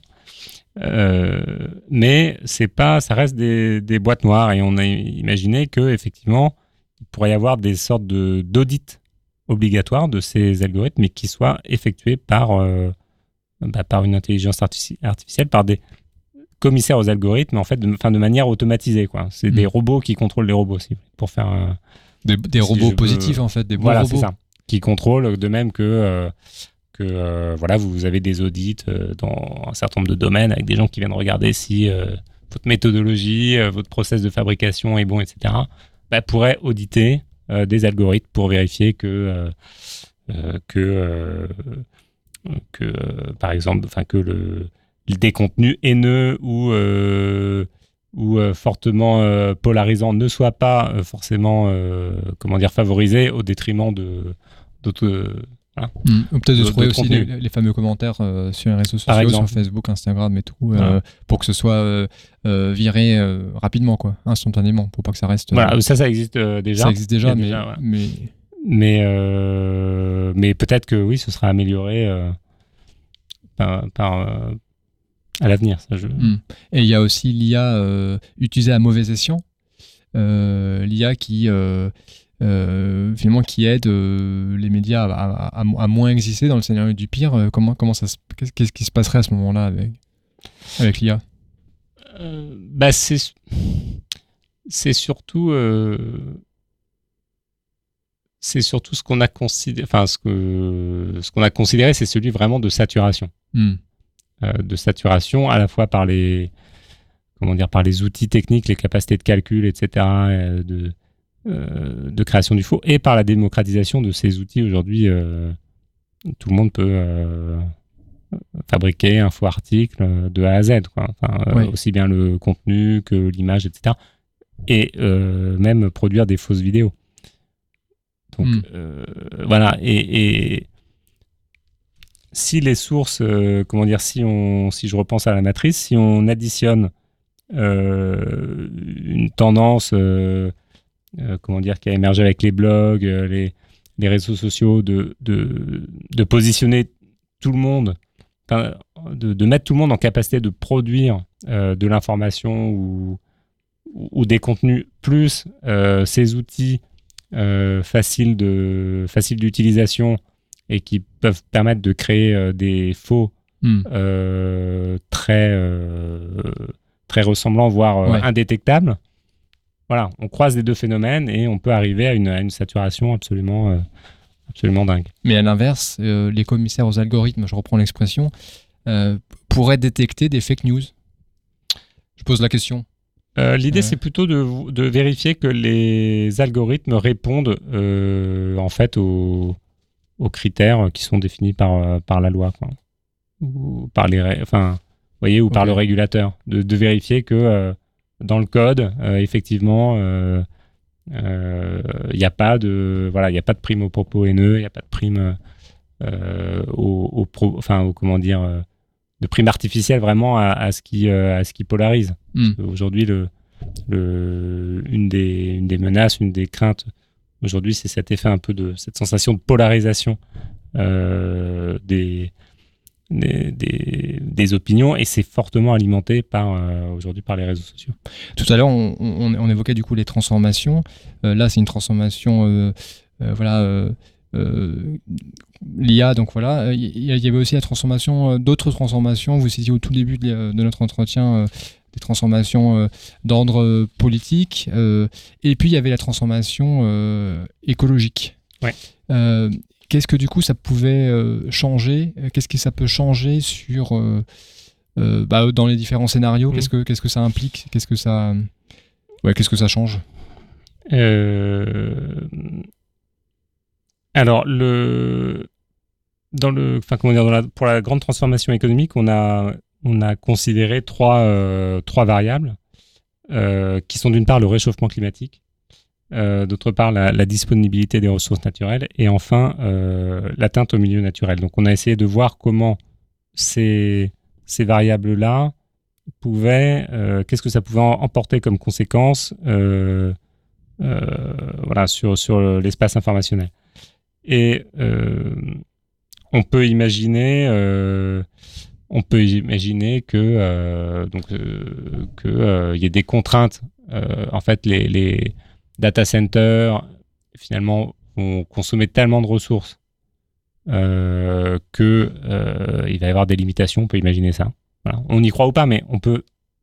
Euh, mais c'est pas, ça reste des, des boîtes noires, et on a imaginé que effectivement il pourrait y avoir des sortes de d'audits obligatoires de ces algorithmes, mais qui soient effectués par euh, bah, par une intelligence artifici- artificielle, par des commissaires aux algorithmes, en fait, de, enfin, de manière automatisée, quoi. C'est Mmh. des robots qui contrôlent les robots, si, pour faire un, Des, des si robots je peux- positifs, en fait, des bons voilà, robots. c'est ça, qui contrôlent, de même que euh, que euh, voilà, vous avez des audits euh, dans un certain nombre de domaines avec des gens qui viennent regarder si euh, votre méthodologie, euh, votre process de fabrication est bon, et cetera. Bah, pourrait auditer euh, des algorithmes pour vérifier que euh, euh, que euh, que euh, par exemple, enfin que le des contenus haineux ou euh, ou euh, fortement euh, polarisants ne soient pas euh, forcément euh, comment dire favorisés au détriment de d'autres. Euh, voilà. Mmh. Ou peut-être de De- trouver de aussi contenu. les, les fameux commentaires euh, sur les réseaux Par sociaux, sur exemple. Facebook, Instagram et tout, euh, Voilà. pour que ce soit euh, euh, viré euh, rapidement, quoi, instantanément, pour pas que ça reste. euh, Voilà, ça, ça existe euh, déjà. Ça existe Il y déjà, a mais, déjà, ouais. mais Mais, euh, mais peut-être que oui, ce sera amélioré euh, par, par, euh, à l'avenir. Ça, je... Hmm. Et il y a aussi l'I A euh, utilisée à mauvais escient, euh, l'I A qui euh, euh, finalement qui aide euh, les médias à, à- à- à moins exister dans le scénario du pire. Euh, comment comment ça se- qu'est-ce, qu'est-ce qui se passerait à ce moment-là avec avec l'I A? Euh, bah c'est c'est surtout euh, c'est surtout ce qu'on a considéré, enfin ce que ce qu'on a considéré, c'est celui vraiment de saturation. Hmm. Euh, de saturation à la fois par les comment dire par les outils techniques, les capacités de calcul, et cetera euh, de euh, de création du faux, et par la démocratisation de ces outils aujourd'hui. Euh, tout le monde peut euh, fabriquer un faux article euh, de A à Z, quoi. Enfin, euh, Oui. aussi bien le contenu que l'image, et cetera. Et euh, même produire des fausses vidéos. Donc Mm. euh, voilà. Et, et si les sources, euh, comment dire, si on, si je repense à la matrice, si on additionne euh, une tendance, euh, euh, comment dire, qui a émergé avec les blogs, euh, les, les réseaux sociaux, de, de, de positionner tout le monde, enfin, de, de mettre tout le monde en capacité de produire euh, de l'information ou, ou, ou des contenus, plus euh, ces outils euh, faciles de, faciles d'utilisation et qui peuvent permettre de créer euh, des faux Hmm. euh, très, euh, très ressemblants, voire euh, Ouais. indétectables. Voilà, on croise les deux phénomènes et on peut arriver à une, à une saturation absolument, euh, absolument dingue. Mais à l'inverse, euh, les commissaires aux algorithmes, je reprends l'expression, euh, pourraient détecter des fake news. Je pose la question. Euh, l'idée, Ouais. c'est plutôt de, de vérifier que les algorithmes répondent euh, en fait aux, aux critères qui sont définis par, euh, par la loi, quoi. Ou par les, ré- enfin, vous voyez, ou par Ok. le régulateur, de, de vérifier que euh, dans le code, euh, effectivement, euh, euh, il n'y a pas de, voilà, il y a pas de prime aux propos haineux, il n'y a pas de prime euh, au, au pro, enfin, au, comment dire, euh, de prime artificielle vraiment à, à ce qui, euh, à ce qui polarise. Hmm. Aujourd'hui, le, le, une, des, une des menaces, une des craintes aujourd'hui, c'est cet effet un peu de cette sensation de polarisation euh, des, des, des, des opinions, et c'est fortement alimenté par, euh, aujourd'hui par les réseaux sociaux. Tout à l'heure, on, on, on évoquait du coup les transformations. Euh, là, c'est une transformation, euh, euh, voilà, euh, euh, l'I A, donc voilà. Il y, y avait aussi la transformation, euh, d'autres transformations. Vous citiez au tout début de, de notre entretien euh, des transformations euh, d'ordre euh, politique, euh, et puis il y avait la transformation euh, écologique. Ouais. Euh, qu'est-ce que du coup ça pouvait euh, changer ? Qu'est-ce que ça peut changer sur euh, euh, bah, dans les différents scénarios ? mmh. Qu'est-ce que qu'est-ce que ça implique ? Qu'est-ce que ça ouais, qu'est-ce que ça change ? euh... Alors le dans le enfin comment dire dans la... pour la grande transformation économique, on a on a considéré trois, euh, trois variables euh, qui sont d'une part le réchauffement climatique, euh, d'autre part la, la disponibilité des ressources naturelles, et enfin euh, l'atteinte au milieu naturel. Donc on a essayé de voir comment ces, ces variables-là pouvaient, euh, qu'est-ce que ça pouvait emporter comme conséquence euh, euh, voilà, sur, sur l'espace informationnel. Et euh, on peut imaginer... Euh, On peut imaginer que euh, donc euh, que euh, y ait des contraintes. Euh, en fait, les, les data centers finalement vont consommer tellement de ressources euh, que euh, il va y avoir des limitations. On peut imaginer ça. Voilà. On y croit ou pas, mais on peut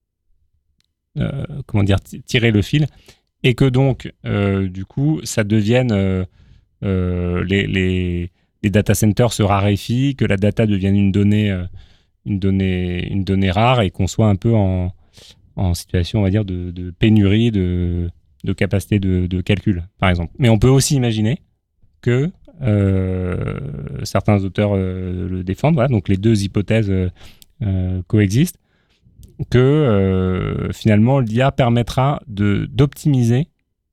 euh, comment dire tirer le fil, et que donc euh, du coup ça devienne euh, euh, les, les les data centers se raréfient, que la data devienne une donnée euh, une donnée, une donnée rare, et qu'on soit un peu en, en situation, on va dire, de, de pénurie de, de capacité de, de calcul, par exemple. Mais on peut aussi imaginer que euh, certains auteurs euh, le défendent, voilà, donc les deux hypothèses euh, euh, coexistent, que euh, finalement l'I A permettra de, d'optimiser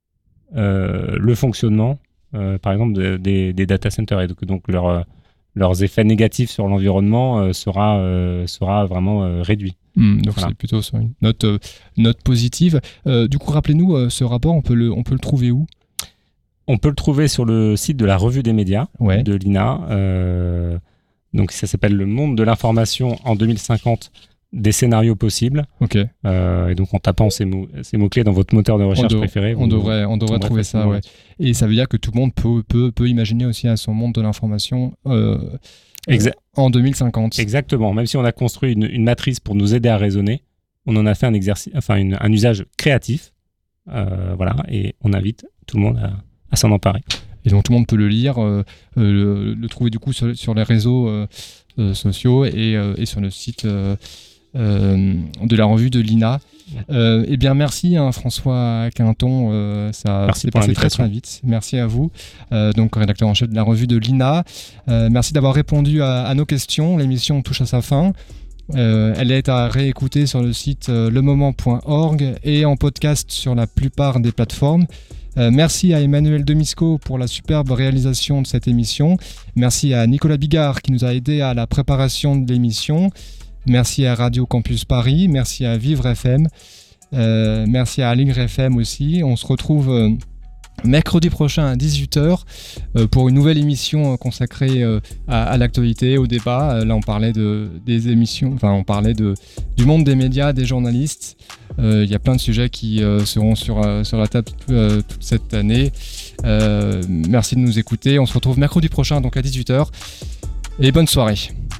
euh, le fonctionnement, euh, par exemple, de, des, des data centers, et donc, donc leur leurs effets négatifs sur l'environnement euh, sera, euh, sera vraiment euh, réduit. Mmh, donc voilà. C'est plutôt sur une note, euh, note positive. Euh, du coup, rappelez-nous, euh, ce rapport, on peut, le, on peut le trouver où ? On peut le trouver sur le site de la Revue des médias, ouais. de l'I N A. Euh, donc ça s'appelle Le monde de l'information en deux mille cinquante, des scénarios possibles. Okay. Euh, et donc en tapant ces, mots, ces mots-clés dans votre moteur de recherche on de, préféré, on devrait, on devrait trouver ça. Ouais. Et ça veut dire que tout le monde peut, peut, peut imaginer aussi à son monde de l'information euh, Exa- en deux mille cinquante. Exactement. Même si on a construit une, une matrice pour nous aider à raisonner, on en a fait un, exercice, enfin une, un usage créatif. Euh, voilà, et on invite tout le monde à, à s'en emparer. Et donc tout le monde peut le lire, euh, le, le trouver du coup sur, sur les réseaux euh, euh, sociaux et, euh, et sur le site euh, euh, de la revue de l'I N A. Euh, eh bien merci hein, François Quinton, euh, ça s'est passé très très vite. Merci à vous, euh, donc rédacteur en chef de la revue de l'I N A. Euh, merci d'avoir répondu à, à nos questions. L'émission touche à sa fin. Euh, elle est à réécouter sur le site euh, le moment point org et en podcast sur la plupart des plateformes. Euh, merci à Emmanuel Demisco pour la superbe réalisation de cette émission. Merci à Nicolas Bigard qui nous a aidé à la préparation de l'émission. Merci à Radio Campus Paris. Merci à Vivre F M. Euh, merci à Alingre F M aussi. On se retrouve euh, mercredi prochain à dix-huit heures euh, pour une nouvelle émission consacrée euh, à, à l'actualité, au débat. Euh, là, on parlait de, des émissions, enfin, on parlait de, du monde des médias, des journalistes. Il euh, y a plein de sujets qui euh, seront sur, euh, sur la table euh, toute cette année. Euh, merci de nous écouter. On se retrouve mercredi prochain, donc à dix-huit heures. Et bonne soirée.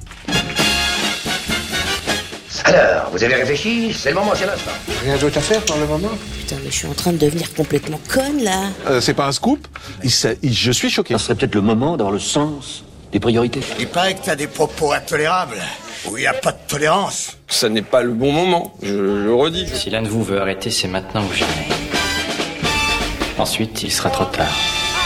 Alors, vous avez réfléchi ? C'est le moment, c'est l'instant. Rien d'autre à faire pour le moment ? Putain, mais je suis en train de devenir complètement conne, là. Euh, c'est pas un scoop. Il, il, je suis choqué. Ça serait peut-être le moment d'avoir le sens des priorités. Il paraît que t'as des propos intolérables, où il n'y a pas de tolérance. Ça n'est pas le bon moment, je le redis. Si l'un de vous veut arrêter, c'est maintenant ou jamais. Ensuite, il sera trop tard.